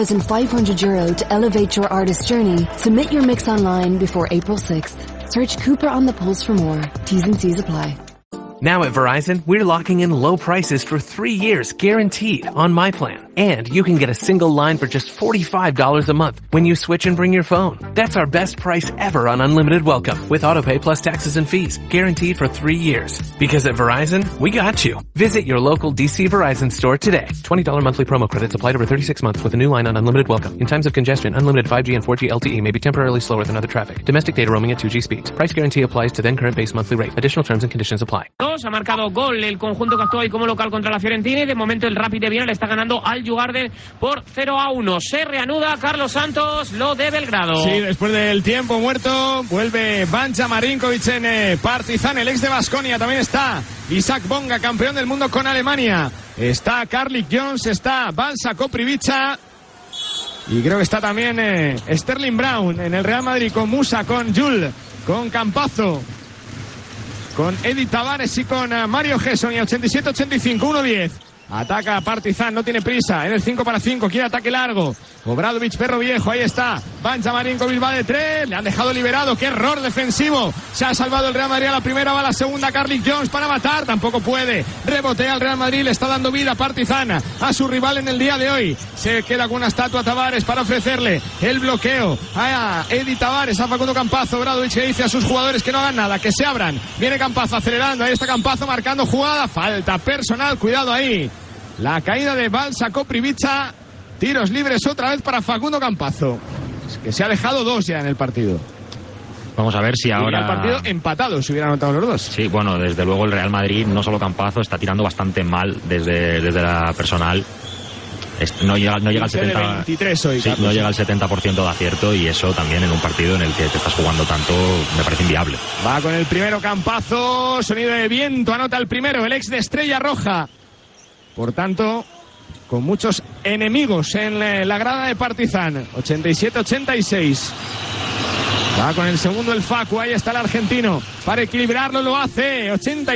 €2,500 to elevate your artist journey, submit your mix online before April 6th. Search Cooper on the Pulse for more. T's and C's apply. Now at Verizon, we're locking in low prices for 3 years guaranteed on my plan. And you can get a single line for just $45 a month when you switch and bring your phone. That's our best price ever on unlimited welcome with autopay plus taxes and fees, guaranteed for 3 years. Because at Verizon, we got you. Visit your local DC Verizon store today. $20 monthly promo credits applied over 36 months with a new line on unlimited welcome. In times of congestion, unlimited 5G and 4G LTE may be temporarily slower than other traffic. Domestic data roaming at 2G speeds. Price guarantee applies to then current base monthly rate. Additional terms and conditions apply. Ha marcado gol el conjunto que actúa hoy como local contra la Fiorentina, y de momento el Rapid de Viena le está ganando al Djurgården por 0-1. Se reanuda, Carlos Santos, lo de Belgrado. Sí, después del tiempo muerto vuelve Banja Marinkovic en Partizan, el ex de Baskonia. También está Isaac Bonga, campeón del mundo con Alemania. Está Carlik Jones, está Balsa Koprivica. Y creo que está también Sterling Brown en el Real Madrid, con Musa, con Jul, con Campazo, con Edith Tavares y con Mario Gesson. Y 87-85, 1-10 Ataca Partizan, no tiene prisa. En el 5 para 5, quiere ataque largo. Obradovic, perro viejo, ahí está. Bancha Marinkovic, va de 3. Le han dejado liberado. ¡Qué error defensivo! Se ha salvado el Real Madrid a la primera, va a la segunda. Carlik Jones para matar, tampoco puede. Rebotea el Real Madrid, le está dando vida a Partizan, a su rival en el día de hoy. Se queda con una estatua Tavares para ofrecerle el bloqueo a Edi Tavares, a Facundo Campazo. Obradovic que dice a sus jugadores que no hagan nada, que se abran. Viene Campazo acelerando, ahí está Campazo marcando jugada. Falta personal, cuidado ahí. La caída de Balsa Koprivica. Tiros libres otra vez para Facundo Campazo. Es que se ha dejado 2 ya en el partido. Vamos a ver si ahora... el partido empatado si hubiera anotado los 2. Sí, bueno, desde luego el Real Madrid, no solo Campazo, está tirando bastante mal desde la personal. No llega al 70%, 23 hoy, sí, no llega al 70% de acierto, y eso también en un partido en el que te estás jugando tanto me parece inviable. Va con el primero Campazo, sonido de viento, anota el primero, el ex de Estrella Roja. Por tanto, con muchos enemigos en la grada de Partizan. 87-86. Va con el segundo el Facu, ahí está el argentino. Para equilibrarlo lo hace.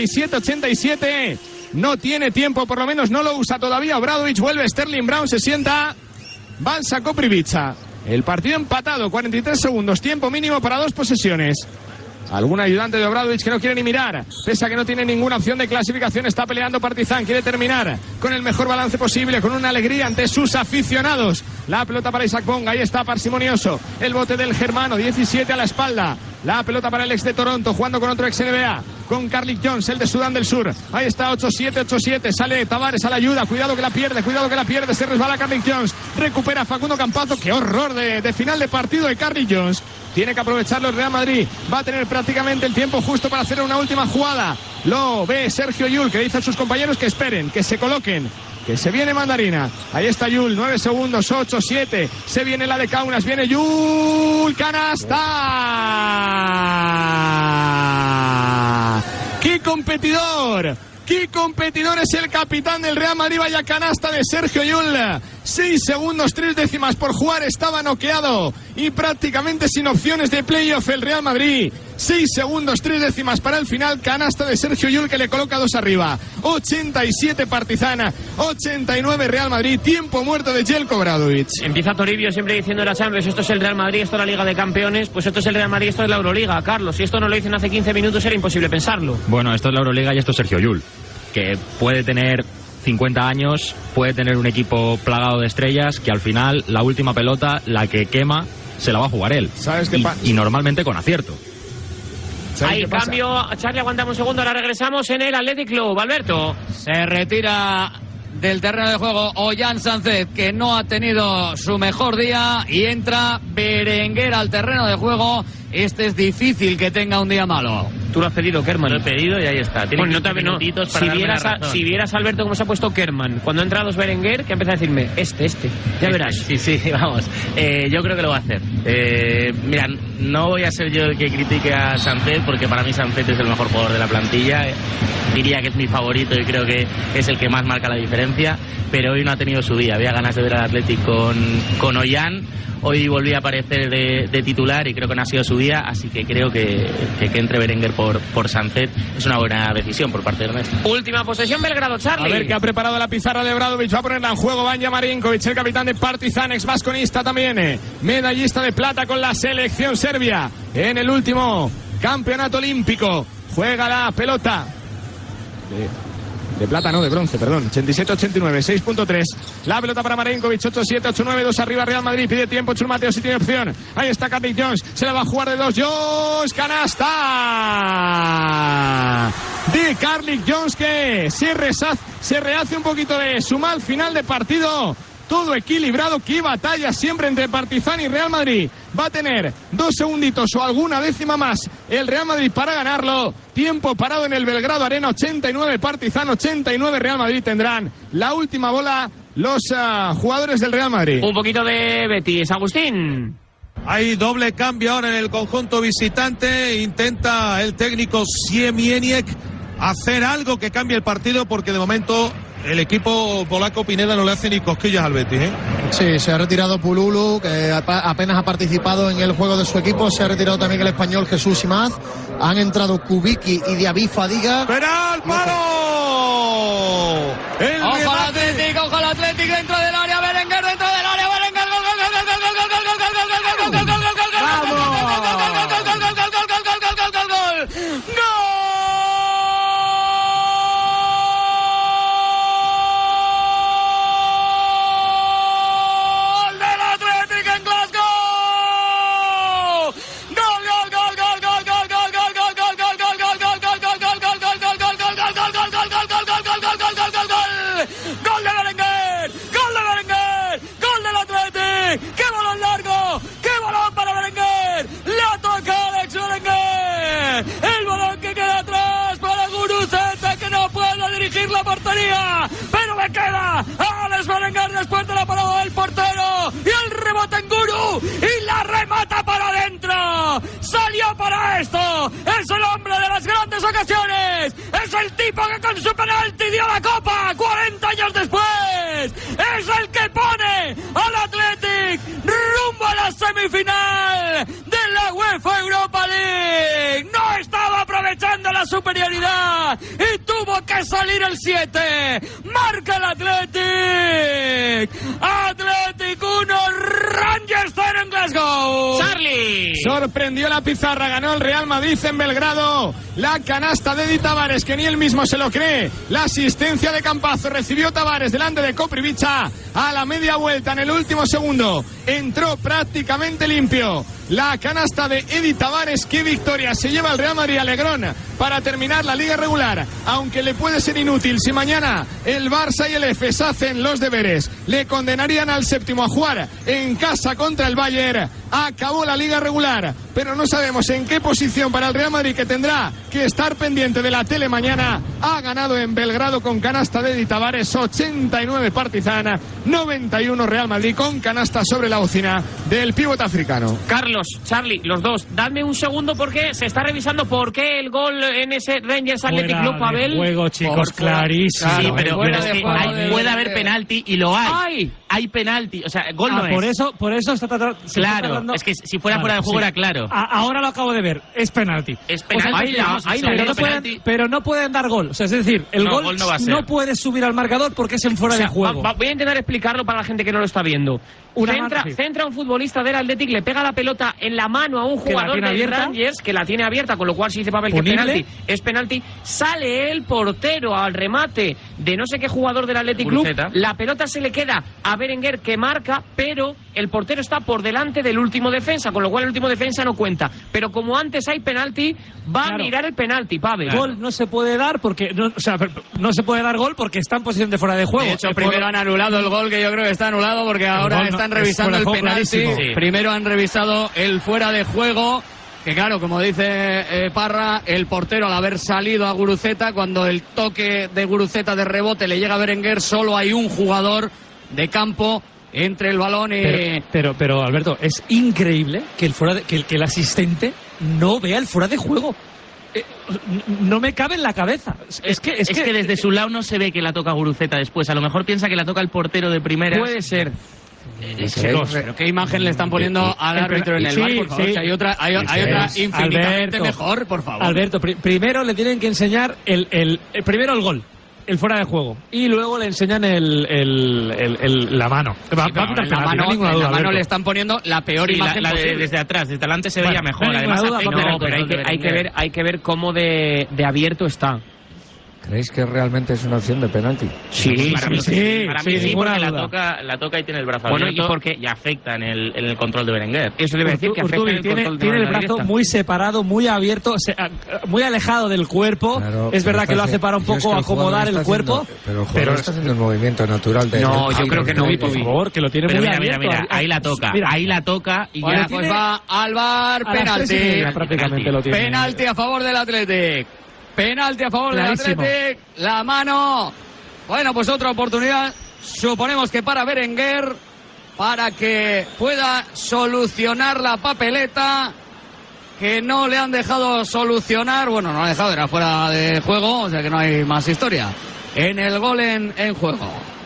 87-87. No tiene tiempo, por lo menos no lo usa todavía. Obradovic, vuelve Sterling Brown, se sienta. Balsa Koprivica. El partido empatado, 43 segundos. Tiempo mínimo para 2 posesiones. Algún ayudante de Obradovic que no quiere ni mirar. Pese a que no tiene ninguna opción de clasificación, está peleando Partizan. Quiere terminar con el mejor balance posible, con una alegría ante sus aficionados. La pelota para Isaac Bonga, ahí está parsimonioso. El bote del germano, 17 a la espalda. La pelota para el ex de Toronto, jugando con otro ex NBA, con Carlik Jones, el de Sudán del Sur. Ahí está, 8-7, sale Tavares a la ayuda. Cuidado que la pierde, se resbala Carlik Jones. Recupera Facundo Campazo. Qué horror de final de partido de Carlik Jones. Tiene que aprovecharlo el Real Madrid. Va a tener prácticamente el tiempo justo para hacer una última jugada. Lo ve Sergio Llull, que dice a sus compañeros que esperen, que se coloquen, que se viene Mandarina. Ahí está Llull, 9 segundos, 8-7. Se viene la de Kaunas, viene Llull. ¡Canasta! ¡Qué competidor! ¡Qué competidor es el capitán del Real Madrid! Vaya canasta de Sergio Llull. 6 segundos, 3 décimas por jugar. Estaba noqueado y prácticamente sin opciones de playoff el Real Madrid. 6 segundos, 3 décimas para el final. Canasta de Sergio Llull que le coloca 2 arriba. 87 Partizan, 89 Real Madrid. Tiempo muerto de Jelko Obradovic. Empieza Toribio siempre diciendo en la Champions: esto es el Real Madrid, esto es la Liga de Campeones. Pues esto es el Real Madrid, esto es la Euroliga. Carlos, si esto no lo dicen hace 15 minutos era imposible pensarlo. Bueno, esto es la Euroliga y esto es Sergio Llull, que puede tener 50 años, puede tener un equipo plagado de estrellas, que al final la última pelota, la que quema, se la va a jugar él. ¿Sabes qué y normalmente con acierto. Hay cambio, Charlie, aguantamos un segundo, ahora regresamos en el Athletic Club. Alberto. Se retira del terreno de juego Ollán Sánchez, que no ha tenido su mejor día, y entra Berenguer al terreno de juego. Este es difícil que tenga un día malo. Tú lo has pedido, Kerman. Lo he pedido y ahí está. Tiene bueno, minutitos para si vieras, Alberto, cómo se ha puesto Kerman cuando ha entrado Berenguer, que empieza a decirme ya verás. Sí, vamos. Yo creo que lo va a hacer. Mira, no voy a ser yo el que critique a Sánchez, porque para mí Sánchez es el mejor jugador de la plantilla. Diría que es mi favorito y creo que es el que más marca la diferencia, pero hoy no ha tenido su día. Había ganas de ver al Athletic con Ollán. Hoy volví a aparecer de titular y creo que no ha sido su día, así que creo que entre Berenguer por Sánchez es una buena decisión por parte de Ernesto. Última posesión, Belgrado, Charlie. A ver qué ha preparado la pizarra de Obradovic. Va a ponerla en juego Banja Marinkovic, el capitán de Partizan, ex vasconista también, medallista de plata con la selección serbia en el último campeonato olímpico. Juega la pelota de plata, no, de bronce, perdón. 87-89, 6.3. La pelota para Marinkovic, 8-7, 8-9, 2 arriba Real Madrid. Pide tiempo Chul Mateo si tiene opción. Ahí está Carlik Jones, se la va a jugar de 2. Jones, canasta de Carlik Jones, que se rehace un poquito de su mal final de partido. Todo equilibrado, qué batalla siempre entre Partizan y Real Madrid. Va a tener 2 segunditos o alguna décima más el Real Madrid para ganarlo. Tiempo parado en el Belgrado Arena, 89 Partizan, 89 Real Madrid. Tendrán la última bola los jugadores del Real Madrid. Un poquito de Betis, Agustín. Hay doble cambio ahora en el conjunto visitante. Intenta el técnico Siemieniek hacer algo que cambie el partido, porque de momento el equipo polaco Pineda no le hace ni cosquillas al Betis, ¿eh? Sí, se ha retirado Pululu, que apenas ha participado en el juego de su equipo. Se ha retirado también el español Jesús Imaz. Han entrado Kubicki y Diaby Fadiga. ¡Penal, palo! Ojo al Atlético dentro del área, Berenguer dentro del área, Berenguer, gol, gol, gol, gol, gol, gol, gol, gol, gol, gol, gol, gol, gol, gol, gol, pero me queda Alex Berenguer después de la parada del portero y el rebote en Guru y la remata para adentro. Salió para esto, es el hombre de las grandes ocasiones, es el tipo que con su penalti dio la copa 40 años después, es el que pone al Athletic rumbo a la semifinal de la UEFA Europa League. No estaba aprovechando la superioridad y tuvo que salir el 7. Marca el Athletic. Athletic 1, Rangers 0 en Glasgow. Charlie. Sorprendió la pizarra, ganó el Real Madrid en Belgrado. La canasta de Edi Tavares, que ni él mismo se lo cree. La asistencia de Campazo, recibió Tavares delante de Koprivica. A la media vuelta, en el último segundo, entró prácticamente limpio. La canasta de Edi Tavares, qué victoria se lleva el Real Madrid Alegrón para terminar la liga regular, aunque le puede ser inútil si mañana el Barça y el EFES hacen los deberes. Le condenarían al séptimo a jugar en casa contra el Bayern. Acabó la liga regular, pero no sabemos en qué posición para el Real Madrid, que tendrá que estar pendiente de la tele mañana. Ha ganado en Belgrado con canasta de Edi Tavares, 89 Partizan, 91 Real Madrid, con canasta sobre la bocina del pívot africano. Carlos, Charlie, los dos, dadme un segundo porque se está revisando por qué el gol en ese Rangers Athletic Club, Pavel. Juego, chicos, clarísimo. Sí, pero es que puede haber penalti y lo hay. Hay penalti, o sea, gol no es. Por eso está tratando. Claro, es que si fuera fuera de juego era claro. Ahora lo acabo de ver, es penalti. Es penalti. Pero no pueden dar gol. O sea, es decir, el gol no puede subir al marcador porque es en fuera de juego. Voy a intentar explicarlo para la gente que no lo está viendo. Centra un futbolista del Athletic, le pega la pelota en la mano a un jugador del Rangers que la tiene abierta, con lo cual si dice Pavel que es penalti, sale el portero al remate de no sé qué jugador del Athletic Club, la pelota se le queda a Berenguer, que marca, pero el portero está por delante del último defensa, con lo cual el último defensa no cuenta, pero como antes hay penalti, va a mirar el penalti, Pavel. Gol no se puede dar porque no se puede dar gol porque está en posición de fuera de juego. De hecho, primero han anulado el gol, que yo creo que está anulado porque ahora están revisando el penalti. Sí. Primero han revisado el fuera de juego, que claro, como dice Parra, el portero al haber salido a Guruceta, cuando el toque de Guruceta de rebote le llega a Berenguer, solo hay un jugador de campo entre el balón y... Pero Alberto, es increíble que el asistente no vea el fuera de juego. No me cabe en la cabeza. Es que desde su lado no se ve que la toca Guruceta después. A lo mejor piensa que la toca el portero de primera. Puede ser. Pero qué imagen le están poniendo al árbitro en el bar, por favor. Si hay otra infinitamente mejor, por favor. Alberto, primero le tienen que enseñar primero el gol, el fuera de juego, y luego le enseñan la mano. La mano le están poniendo la peor imagen posible. Desde atrás, desde delante se veía mejor. Además, pero hay que ver cómo de abierto está. ¿Creéis que realmente es una opción de penalti? Sí, para mí sí, porque la toca y tiene el brazo abierto y afecta en el control de Berenguer. Eso debe decir que afecta en el control de tiene el brazo muy separado, muy abierto, muy alejado del cuerpo. Claro, es verdad que lo hace para un poco acomodar el cuerpo. Pero está haciendo el movimiento natural de... No, yo creo que no, por favor, que lo tiene muy abierto. Mira, ahí la toca y ya pues va al bar, penalti. Prácticamente lo tiene. Penalti a favor del Athletic. Penalti a favor del Athletic. La mano. Bueno, pues otra oportunidad. Suponemos que para Berenguer, para que pueda solucionar la papeleta que no le han dejado solucionar. Bueno, no ha dejado, era fuera de juego, o sea que no hay más historia. En el gol en juego.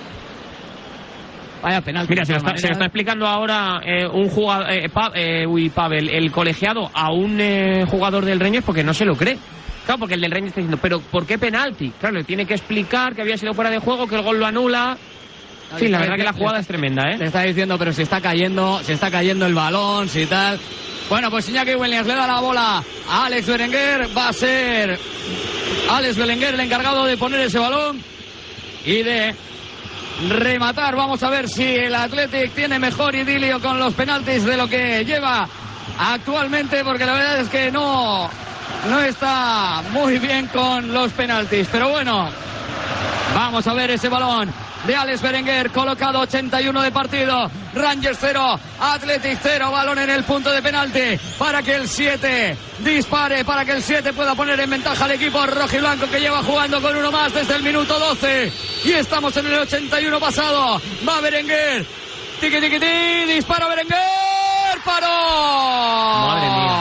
Vaya penalti. Mira, se lo está explicando ahora un jugador, Pavel, el colegiado, a un jugador del Rangers, porque no se lo cree. Claro, porque el del Rangers está diciendo, pero ¿por qué penalti? Claro, le tiene que explicar que había sido fuera de juego, que el gol lo anula. Sí, la verdad que la jugada es tremenda, ¿eh? Le está diciendo, pero se está cayendo el balón, si tal. Bueno, pues Iñaki Williams le da la bola a Alex Berenguer. Va a ser Alex Berenguer el encargado de poner ese balón y de rematar. Vamos a ver si el Athletic tiene mejor idilio con los penaltis de lo que lleva actualmente, porque la verdad es que no está muy bien con los penaltis. Pero bueno, vamos a ver ese balón de Alex Berenguer, colocado 81 de partido. Rangers 0, Athletic 0, balón en el punto de penalti para que el 7 dispare, para que el 7 pueda poner en ventaja al equipo rojiblanco, que lleva jugando con uno más desde el minuto 12 y estamos en el 81 pasado. Va Berenguer, tiqui tiqui ti, dispara Berenguer, paró. Madre mía.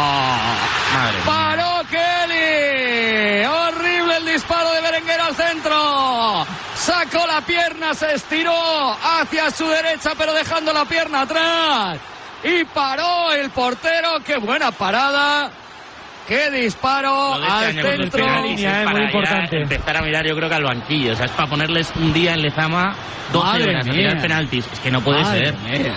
Paró Kelly. Horrible el disparo de Berenguer al centro. Sacó la pierna, se estiró hacia su derecha, pero dejando la pierna atrás. Y paró el portero. ¡Qué buena parada! ¡Qué disparo al centro! Muy importante. Empezar a mirar, yo creo que al banquillo. O sea, es para ponerles un día en Lezama 12 horas a tirar penaltis. Es que no puede ser.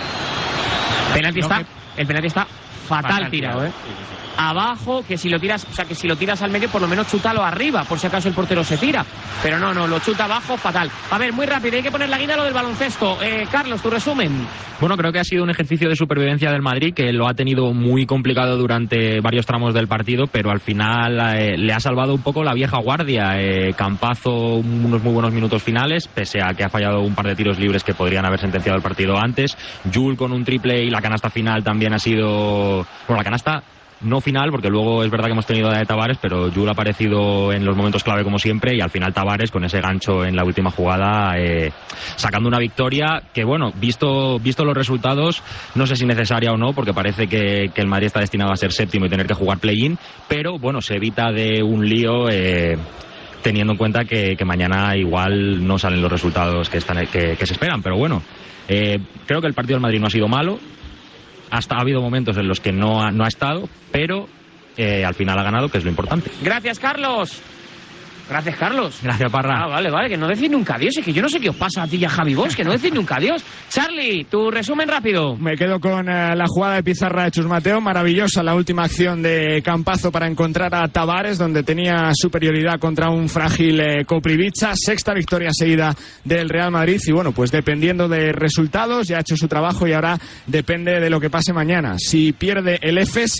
El penalti está fatal tirado, ¿eh? Abajo, que si lo tiras, o sea, que si lo tiras al medio, por lo menos chútalo arriba, por si acaso el portero se tira. Pero no, lo chuta abajo, fatal. A ver, muy rápido, hay que poner la guinda a lo del baloncesto. Carlos, tu resumen. Bueno, creo que ha sido un ejercicio de supervivencia del Madrid, que lo ha tenido muy complicado durante varios tramos del partido, pero al final le ha salvado un poco la vieja guardia. Campazo, unos muy buenos minutos finales, pese a que ha fallado un par de tiros libres que podrían haber sentenciado el partido antes. Jul con un triple, y la canasta final también ha sido... Bueno, la canasta no final, porque luego es verdad que hemos tenido la de Tavares, pero Jul ha aparecido en los momentos clave como siempre, y al final Tavares con ese gancho en la última jugada sacando una victoria que, bueno, visto los resultados, no sé si necesaria o no, porque parece que el Madrid está destinado a ser séptimo y tener que jugar play-in, pero bueno, se evita de un lío teniendo en cuenta que mañana igual no salen los resultados que se esperan, pero bueno, creo que el partido del Madrid no ha sido malo. Hasta ha habido momentos en los que no ha estado, pero al final ha ganado, que es lo importante. Gracias, Carlos. Gracias, Carlos. Gracias, Parra. Vale, que no decís nunca adiós. Es que yo no sé qué os pasa a ti y a Javi Bosch, que no decís nunca adiós. Charlie, tu resumen rápido. Me quedo con la jugada de pizarra de Chus Mateo. Maravillosa la última acción de Campazo para encontrar a Tavares, donde tenía superioridad contra un frágil Koprivica. Sexta victoria seguida del Real Madrid. Y bueno, pues dependiendo de resultados, ya ha hecho su trabajo y ahora depende de lo que pase mañana. Si pierde el Efes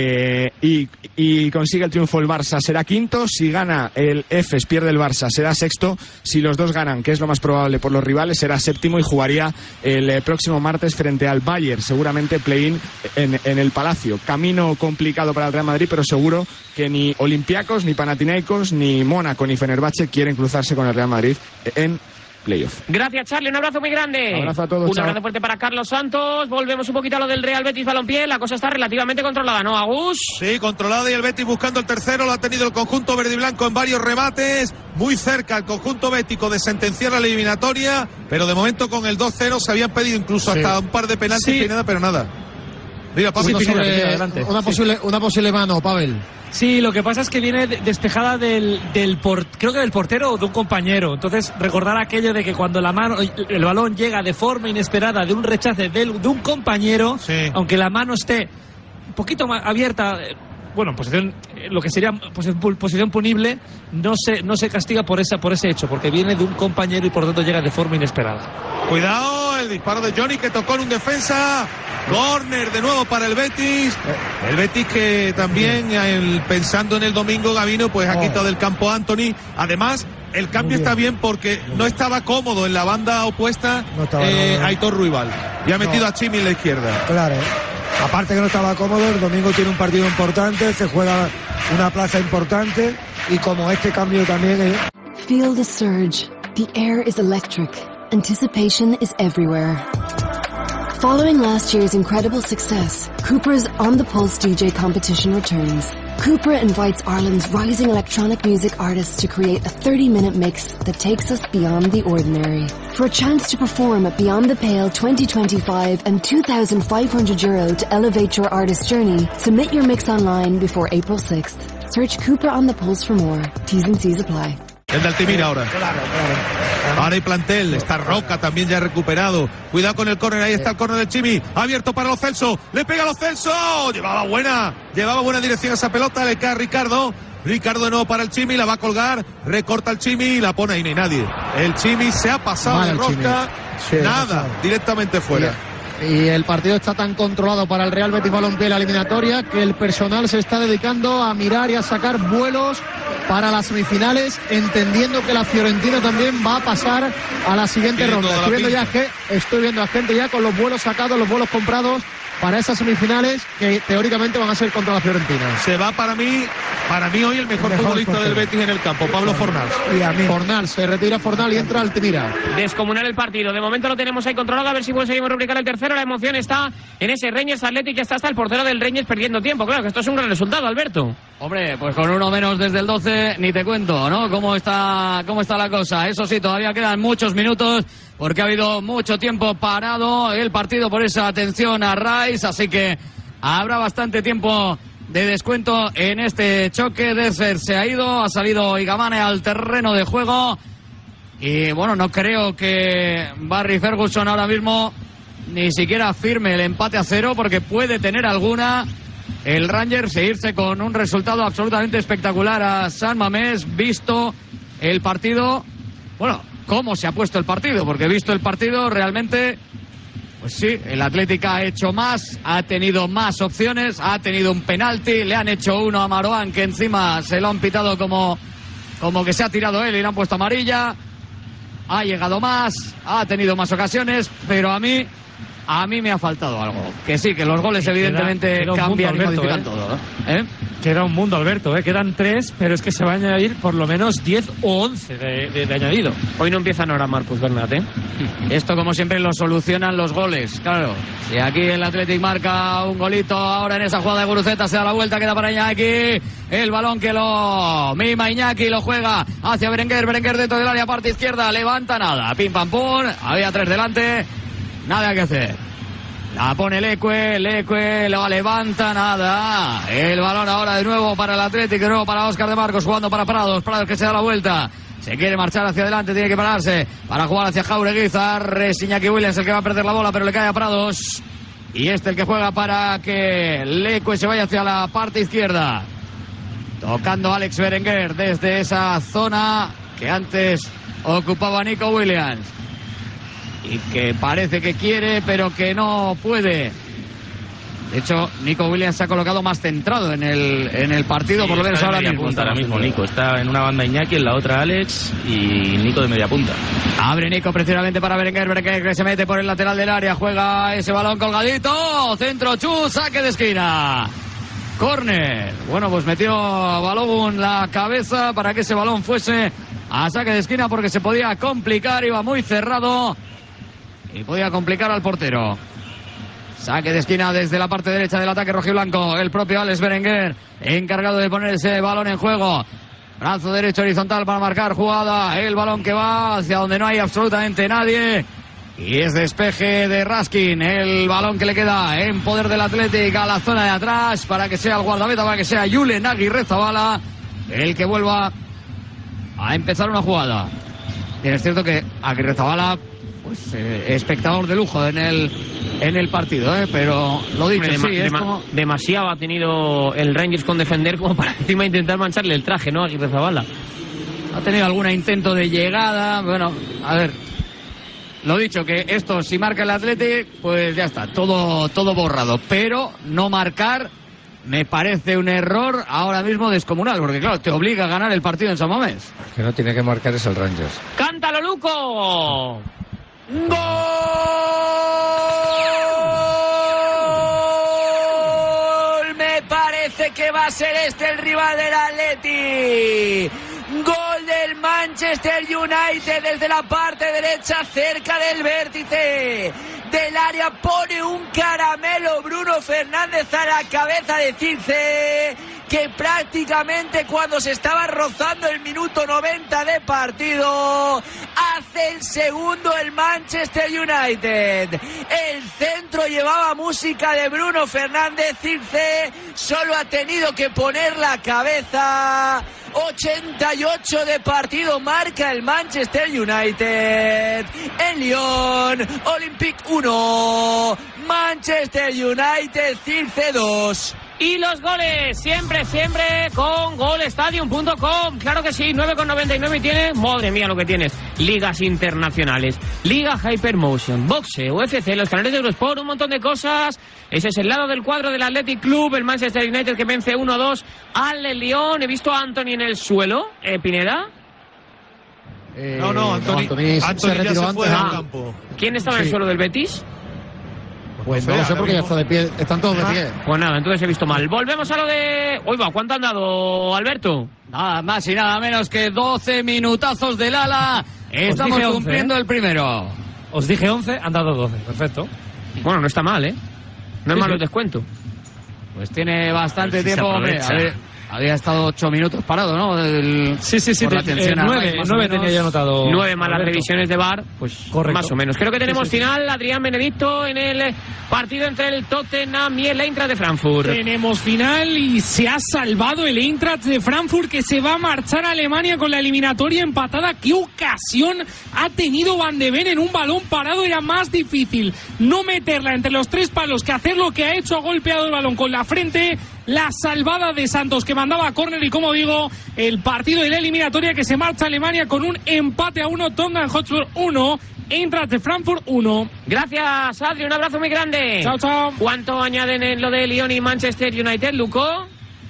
y consigue el triunfo el Barça, será quinto. Si gana el Efes, pierde el Barça, será sexto. Si los dos ganan, que es lo más probable por los rivales, será séptimo y jugaría el próximo martes frente al Bayern, seguramente play-in en el Palacio. Camino complicado para el Real Madrid, pero seguro que ni Olympiacos, ni Panathinaikos, ni Mónaco, ni Fenerbahce quieren cruzarse con el Real Madrid en playoff. Gracias, Charlie, un abrazo muy grande. Un abrazo a todos. Un abrazo fuerte para Carlos Santos. Volvemos un poquito a lo del Real Betis Balompié. La cosa está relativamente controlada, ¿no, Agus? Sí, controlada, y el Betis buscando el tercero. Lo ha tenido el conjunto verde y blanco en varios remates. Muy cerca el conjunto bético de sentenciar la eliminatoria, pero de momento con el 2-0 se habían pedido incluso hasta un par de penaltis y nada, pero nada. Mira, Pavel, una posible mano, Pavel. Sí, lo que pasa es que viene despejada creo que del portero o de un compañero. Entonces, recordar aquello de que cuando el balón llega de forma inesperada de un rechace de un compañero, sí, aunque la mano esté un poquito más abierta, bueno, lo que sería posición punible, no se castiga por ese hecho, porque viene de un compañero y por tanto llega de forma inesperada. Cuidado, el disparo de Johnny que tocó en un defensa. Corner de nuevo para el Betis. El Betis que también, pensando en el domingo, Gabino, pues ha quitado del campo a Anthony. Además, el cambio está bien porque no estaba cómodo en la banda opuesta Aitor Ruibal. Y ha metido a Chimi en la izquierda. Claro. Aparte que no estaba cómodo, el domingo tiene un partido importante, se juega una plaza importante y como este cambio también es... Feel the surge. The air is electric. Anticipation is everywhere. Following last year's incredible success, Cooper's On the Pulse DJ competition returns. Cooper invites Ireland's rising electronic music artists to create a 30-minute mix that takes us beyond the ordinary. For a chance to perform at Beyond the Pale 2025 and €2,500 to elevate your artist journey, submit your mix online before April 6th. Search Cooper on the Pulse for more. T's and C's apply. El de Altimira ahora. Ahora hay plantel. Está Roca también ya recuperado. Cuidado con el córner. Ahí está el córner del Chimi. Abierto para Lo Celso. Le pega a Lo Celso. Llevaba buena dirección esa pelota. Le cae a Ricardo. Ricardo de nuevo para el Chimi. La va a colgar. Recorta el Chimi y la pone ahí. No hay nadie. El Chimi se ha pasado de rosca. Sí, nada. Directamente fuera. Y el partido está tan controlado para el Real Betis Balompié en la eliminatoria que el personal se está dedicando a mirar y a sacar vuelos para las semifinales, entendiendo que la Fiorentina también va a pasar a la siguiente ronda. Estoy viendo a gente ya con los vuelos sacados, los vuelos comprados para esas semifinales que teóricamente van a ser contra la Fiorentina. Se va para mí hoy el mejor futbolista del Betis en el campo, Pablo Fornals. Fornals, se retira Fornals y entra Altimira. Descomunal el partido, de momento lo tenemos ahí controlado, a ver si conseguimos replicar el tercero. La emoción está en ese Rangers Athletic, que está hasta el portero del Rangers perdiendo tiempo. Claro que esto es un gran resultado, Alberto. Hombre, pues con uno menos desde el 12, ni te cuento, ¿no? ¿Cómo está la cosa? Eso sí, todavía quedan muchos minutos, porque ha habido mucho tiempo parado el partido por esa atención a Rice, así que habrá bastante tiempo de descuento en este choque. Dessert se ha ido, ha salido Igamane al terreno de juego y bueno, no creo que Barry Ferguson ahora mismo ni siquiera firme el empate a 0, porque puede tener alguna el Rangers e irse con un resultado absolutamente espectacular a San Mamés, visto el partido, bueno, cómo se ha puesto el partido, porque visto el partido realmente, pues sí, el Atlético ha hecho más, ha tenido más opciones, ha tenido un penalti, le han hecho uno a Marouane que encima se lo han pitado como que se ha tirado él y le han puesto amarilla, ha llegado más, ha tenido más ocasiones, pero a mí me ha faltado algo. Que sí, que los goles evidentemente cambian y modifican todo, ¿eh? Queda un mundo, Alberto, ¿eh? Quedan 3, pero es que se va a añadir por lo menos 10 o 11 de añadido. Hoy no empiezan ahora Marcus Bernat, ¿eh? Esto, como siempre, lo solucionan los goles. Claro, si aquí el Athletic marca un golito ahora en esa jugada de Guruceta, se da la vuelta, queda para Iñaki. El balón que lo mima Iñaki, lo juega hacia Berenguer. Berenguer dentro del área, parte izquierda, levanta nada. Pim pam pum, había 3 delante. Nada que hacer. La pone Leque, lo levanta, nada. El balón ahora de nuevo para el Atlético, de nuevo para Óscar de Marcos, jugando para Prados que se da la vuelta. Se quiere marchar hacia adelante, tiene que pararse para jugar hacia Jaureguizar. Es Iñaki Williams el que va a perder la bola, pero le cae a Prados. Y el que juega para que Leque se vaya hacia la parte izquierda. Tocando Alex Berenguer desde esa zona que antes ocupaba Nico Williams. Y que parece que quiere, pero que no puede. De hecho, Nico Williams se ha colocado más centrado en el partido, por lo menos ahora mismo. Nico está en una banda Iñaki, en la otra Alex y Nico de media punta. Abre Nico precisamente para Berenguer que se mete por el lateral del área, juega ese balón colgadito, centro, saque de esquina. Córner. Bueno, pues metió a Balogun la cabeza para que ese balón fuese a saque de esquina, porque se podía complicar, iba muy cerrado y podía complicar al portero. Saque de esquina desde la parte derecha del ataque rojiblanco. El propio Alex Berenguer, encargado de poner ese balón en juego. Brazo derecho horizontal para marcar jugada. El balón que va hacia donde no hay absolutamente nadie. Y es despeje de Raskin. El balón que le queda en poder del Athletic a la zona de atrás, para que sea el guardameta, para que sea Julen Aguirrezabala el que vuelva a empezar una jugada. Y es cierto que Aguirrezabala, pues espectador de lujo en el partido, pero lo dicho, demasiado ha tenido el Rangers con defender como para encima intentar mancharle el traje, ¿no? Aguirrezabala ha tenido algún intento de llegada. Bueno, a ver, lo dicho, que esto, si marca el Athletic, pues ya está, todo borrado, pero no marcar me parece un error ahora mismo descomunal, porque claro, te obliga a ganar el partido en San Mamés. Que no tiene que marcar es el Rangers. ¡Cántalo, Luco! ¡Gol! Me parece que va a ser este el rival del Atleti. Gol del Manchester United desde la parte derecha, cerca del vértice del área. Pone un caramelo Bruno Fernández a la cabeza de Circe, que prácticamente cuando se estaba rozando el minuto 90 de partido, hace el segundo el Manchester United. El centro llevaba música de Bruno Fernández. Circe solo ha tenido que poner la cabeza. 88 de partido marca el Manchester United. En Lyon, Olympique 1, Manchester United, Circe 2. Y los goles, siempre con golestadium.com. Claro que sí, 9,99 y tienes, madre mía lo que tienes. Ligas internacionales, Liga Hypermotion, boxeo, UFC, los canales de Eurosport, un montón de cosas. Ese es el lado del cuadro del Athletic Club, el Manchester United que vence 1-2 al Lyon. He visto a Anthony en el suelo, Pineda. No, Anthony se retiró ya se fue antes. del campo. ¿Quién estaba en el suelo del Betis? Pues no lo sé porque ya está de pie, están todos de pie. Pues nada, entonces he visto mal. Volvemos a lo de... Oiga, ¿cuánto han dado, Alberto? Nada más y nada menos que 12 minutazos del ala. Estamos dije 11, cumpliendo el primero. Os dije 11, han dado 12. Perfecto. Bueno, no está mal, ¿eh? No es malo el descuento. Pues tiene bastante A ver si se tiempo, hombre. aprovecha. Había estado 8 minutos parado, ¿no? Sí. Por la atención a 9 más o menos. tenía yo anotado. 9 más las Alberto. revisiones de VAR, pues Correcto. más o menos. Creo que tenemos Sí. final, Adrián Benedicto, en el partido entre el Tottenham y el Eintracht de Frankfurt. Tenemos final y se ha salvado el Eintracht de Frankfurt, que se va a marchar a Alemania con la eliminatoria empatada. ¿Qué ocasión ha tenido Van de Ven en un balón parado? Era más difícil no meterla entre los 3 palos que hacer lo que ha hecho. Ha golpeado el balón con la frente. La salvada de Santos, que mandaba a córner, y como digo, el partido de la eliminatoria que se marcha a Alemania con un empate a 1, Tottenham Hotspur 1, Eintracht de Frankfurt 1. Gracias, Adri, un abrazo muy grande. Chao, chao. ¿Cuánto añaden en lo de Lyon y Manchester United, Luco?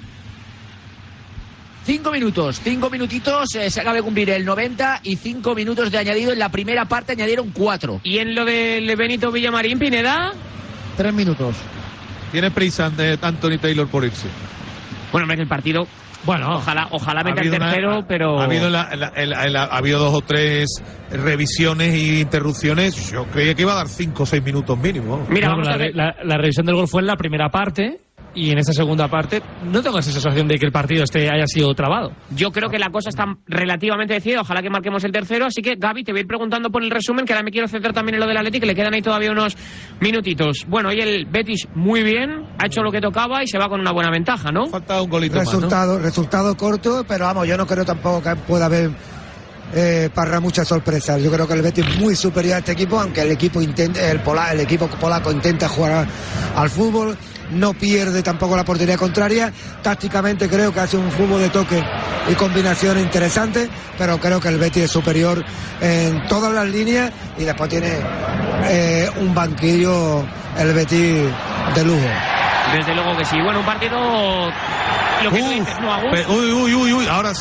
5 minutos, 5 minutitos, se acaba de cumplir el 90 y 5 minutos de añadido. En la primera parte añadieron 4. ¿Y en lo del Benito Villamarín, Pineda? 3 minutos. Tiene prisa de Anthony Taylor por irse. Bueno, hombre, que el partido... Bueno, ojalá meta el tercero, pero... Ha habido 2 o 3 revisiones e interrupciones. Yo creía que iba a dar 5 o 6 minutos mínimo. Mira, Bueno, vamos a ver. la revisión del gol fue en la primera parte. Y en esta segunda parte no tengo esa sensación de que el partido haya sido trabado. Yo creo que la cosa está relativamente decidida. Ojalá que marquemos el tercero. Así que, Gaby, te voy a ir preguntando por el resumen, que ahora me quiero centrar también en lo del Athletic, que le quedan ahí todavía unos minutitos. Bueno, hoy el Betis muy bien, ha hecho lo que tocaba y se va con una buena ventaja, ¿no? Falta un golito Resultado corto, pero vamos, yo no creo tampoco que pueda haber para muchas sorpresas. Yo creo que el Betis es muy superior a este equipo, aunque el equipo polaco intenta jugar al fútbol. No pierde tampoco la portería contraria. Tácticamente creo que hace un fútbol de toque y combinación interesante, pero creo que el Betis es superior en todas las líneas, y después tiene un banquillo el Betis de lujo. Desde luego que sí. Bueno, un partido... Lo que tú dices, ¿no, Agus? Uy, ahora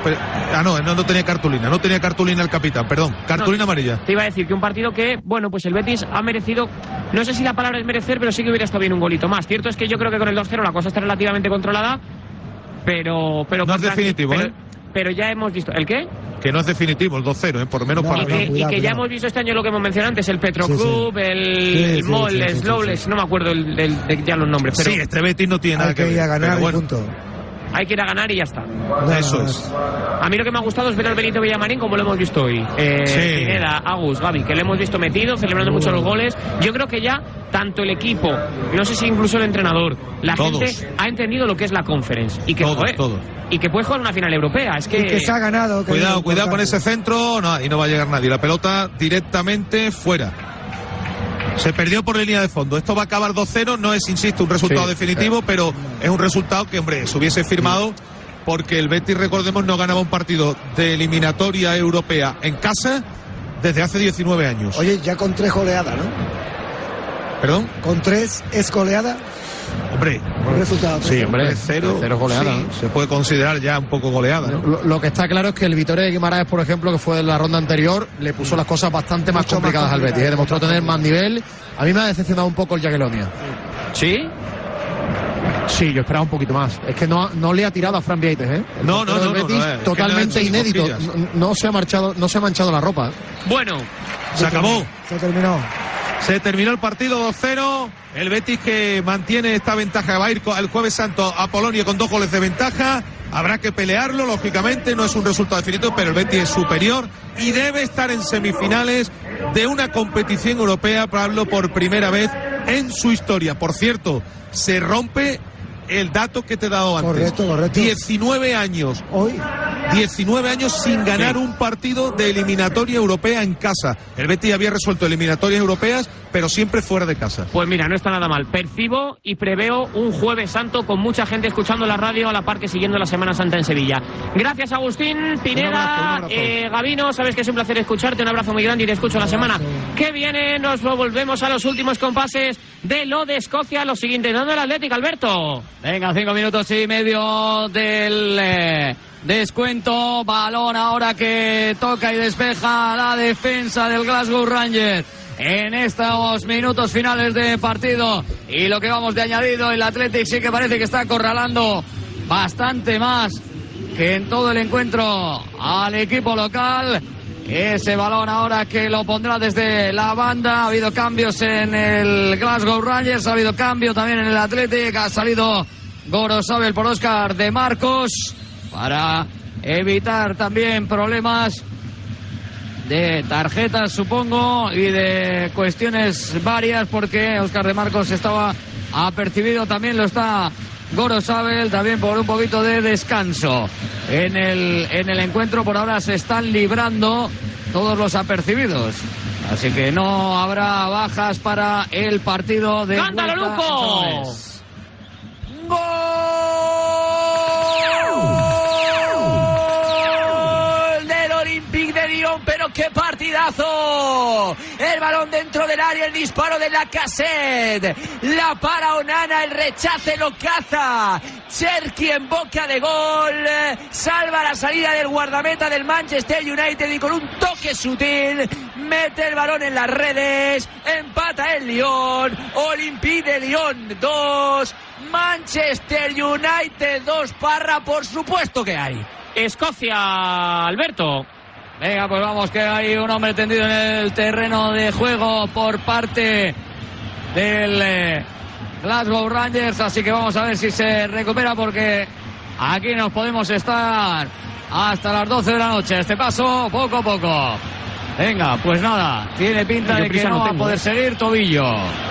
no tenía cartulina el capitán, perdón, cartulina amarilla. Te iba a decir que un partido que, bueno, pues el Betis ha merecido, no sé si la palabra es merecer, pero sí que hubiera estado bien un golito más. Cierto es que yo creo que con el 2-0 la cosa está relativamente controlada, pero no es definitivo, pero ya hemos visto... ¿El qué? Que no es definitivo el 2-0, por lo menos para mí. Y que ya hemos visto este año lo que hemos mencionado antes, el Petro Club, el Mol, el Slowless, no me acuerdo de ya los nombres. Pero sí, este Betis no tiene nada que ver. Hay que ir a ganar y punto. Hay que ir a ganar y ya está. Eso es. A mí lo que me ha gustado es ver al Benito Villamarín como lo hemos visto hoy. Pineda, Agus, Gaby, que le hemos visto metido, celebrando mucho los goles. Yo creo que ya tanto el equipo, no sé si incluso el entrenador, la gente ha entendido lo que es la Conference. Y que, y que puede jugar una final europea. Es que... Y que se ha ganado. Cuidado con ese centro, y no va a llegar nadie. La pelota directamente fuera. Se perdió por línea de fondo. Esto va a acabar 2-0. No es, insisto, un resultado definitivo, pero es un resultado que, hombre, se hubiese firmado, porque el Betis, recordemos, no ganaba un partido de eliminatoria europea en casa desde hace 19 años. Oye, ya con 3 goleadas, ¿no? ¿Perdón? ¿Con 3 es goleada? Hombre, un resultado. Sí, hombre, 0 goleada. Sí, se puede considerar ya un poco goleada, ¿no? Lo que está claro es que el Vitoria de Guimaraes, por ejemplo, que fue en la ronda anterior, le puso las cosas bastante más complicadas al Betis. Demostró tener más nivel. A mí me ha decepcionado un poco el Jagiellonia. ¿Sí? Sí, yo esperaba un poquito más. Es que no le ha tirado a Fran Vieites, ¿eh? No, el Betis totalmente inédito. No se ha manchado la ropa. Bueno, se acabó. Se terminó. Se terminó el partido 2-0. El Betis que mantiene esta ventaja, va a ir el Jueves Santo a Polonia con 2 goles de ventaja. Habrá que pelearlo, lógicamente, no es un resultado definitivo, pero el Betis es superior y debe estar en semifinales de una competición europea, Pablo, por primera vez en su historia. Por cierto, se rompe el dato que te he dado antes. Correcto. 19 años. Hoy. 19 años sin ganar un partido de eliminatoria europea en casa. El Betis había resuelto eliminatorias europeas, pero siempre fuera de casa. Pues mira, no está nada mal. Percibo y preveo un Jueves Santo con mucha gente escuchando la radio a la par que siguiendo la Semana Santa en Sevilla. Gracias, Agustín, Pineda, un abrazo. Gabino, sabes que es un placer escucharte. Un abrazo muy grande y te escucho la semana que viene. Nos volvemos a los últimos compases de lo de Escocia. Lo siguiente, dando el Atlético, Alberto. Venga, 5 minutos y medio del descuento. Balón ahora que toca y despeja la defensa del Glasgow Rangers en estos minutos finales de partido. Y lo que vamos de añadido, el Athletic sí que parece que está acorralando bastante más que en todo el encuentro al equipo local. Ese balón ahora que lo pondrá desde la banda. Ha habido cambios en el Glasgow Rangers, ha habido cambio también en el Athletic. Ha salido Gorosabel por Óscar de Marcos para evitar también problemas de tarjetas, supongo, y de cuestiones varias, porque Óscar de Marcos estaba apercibido, también lo está Gorosabel, también por un poquito de descanso en el encuentro. Por ahora se están librando todos los apercibidos, así que no habrá bajas para el partido de ¡cántalo, Luco! ¡Gol del Olympique de Lyon! ¡Pero qué partidazo! El balón dentro del área, el disparo de Lacazette, la para Onana, el rechace lo caza Cherki en boca de gol, salva la salida del guardameta del Manchester United y con un toque sutil mete el balón en las redes. Empata el Lyon. Olympique de Lyon 2, Manchester United 2. Parra, por supuesto que hay. Escocia, Alberto. Venga, pues vamos, que hay un hombre tendido en el terreno de juego por parte del Glasgow Rangers, así que vamos a ver si se recupera, porque aquí nos podemos estar hasta las 12 de la noche. Este paso, poco a poco. Venga, pues nada, tiene pinta de que no va a poder seguir, tobillo.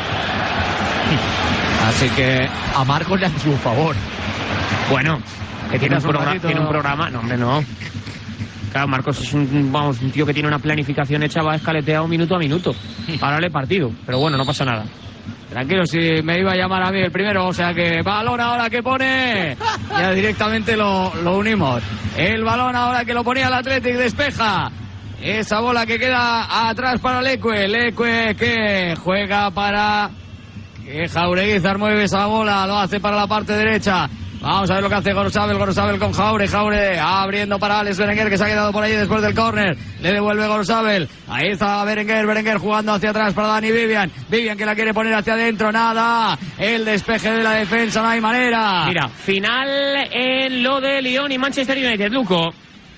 Así que a Marcos le hace un favor. Bueno, que tiene un programa. No, hombre, no. Claro, Marcos es un tío que tiene una planificación hecha, va escaleteado minuto a minuto. Para darle partido, pero bueno, no pasa nada. Tranquilo, si me iba a llamar a mí el primero, o sea que balón ahora que pone, ya directamente lo unimos. El balón ahora que lo ponía el Athletic, despeja esa bola que queda atrás para Leque que juega para que Jaureguizar mueve esa bola, lo hace para la parte derecha. Vamos a ver lo que hace Gorosabel con Jaure abriendo para Alex Berenguer, que se ha quedado por ahí después del córner. Le devuelve Gorosabel. Ahí está Berenguer jugando hacia atrás para Dani Vivian que la quiere poner hacia adentro, nada. El despeje de la defensa, no hay manera. Mira, final en lo de Lyon y Manchester United, Luco.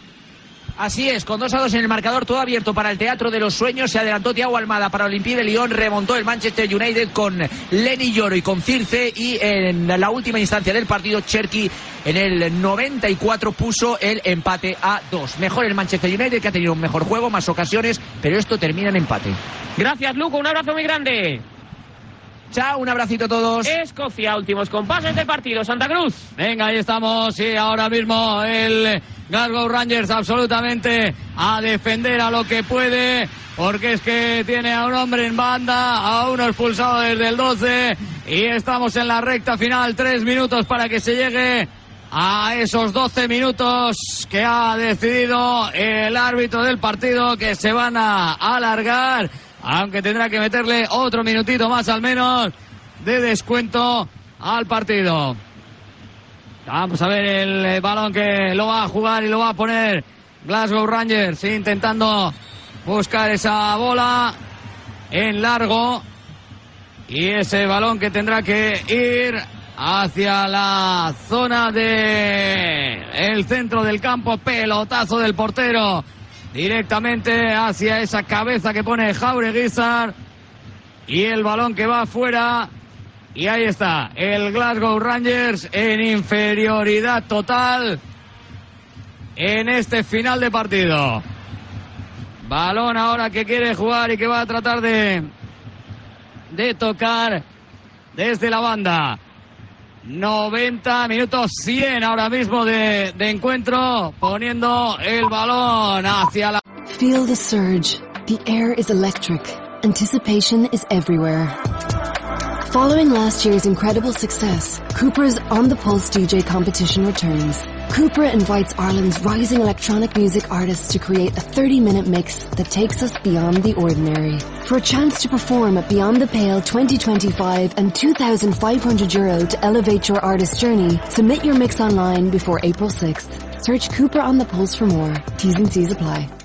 Así es, con 2-2 en el marcador, todo abierto para el Teatro de los Sueños. Se adelantó Thiago Almada para Olympique de Lyon, remontó el Manchester United con Lenny Yoro y con Circe, y en la última instancia del partido, Cherki en el 94 puso el empate a 2. Mejor el Manchester United, que ha tenido un mejor juego, más ocasiones, pero esto termina en empate. Gracias, Luco, un abrazo muy grande. Chao, un abracito a todos. Escocia, últimos compases del partido, Santa Cruz. Venga, ahí estamos, y ahora mismo el Glasgow Rangers absolutamente a defender a lo que puede, porque es que tiene a un hombre en banda, a uno expulsado desde el 12, y estamos en la recta final, 3 minutos para que se llegue a esos 12 minutos que ha decidido el árbitro del partido, que se van a alargar, aunque tendrá que meterle otro minutito más al menos de descuento al partido. Vamos a ver el balón que lo va a jugar y lo va a poner Glasgow Rangers, intentando buscar esa bola en largo, y ese balón que tendrá que ir hacia la zona de el centro del campo. Pelotazo del portero directamente hacia esa cabeza que pone Jaureguizar, y el balón que va afuera. Y ahí está, el Glasgow Rangers en inferioridad total en este final de partido. Balón ahora que quiere jugar y que va a tratar de tocar desde la banda. 90 minutos 100 ahora mismo de encuentro, poniendo el balón hacia la... Feel the surge. The air is electric. Anticipation is everywhere. Following last year's incredible success, Cooper's On the Pulse DJ competition returns. Cooper invites Ireland's rising electronic music artists to create a 30-minute mix that takes us beyond the ordinary. For a chance to perform at Beyond the Pale 2025 and €2,500 to elevate your artist journey, submit your mix online before April 6th. Search Cooper on the Pulse for more. T's and C's apply.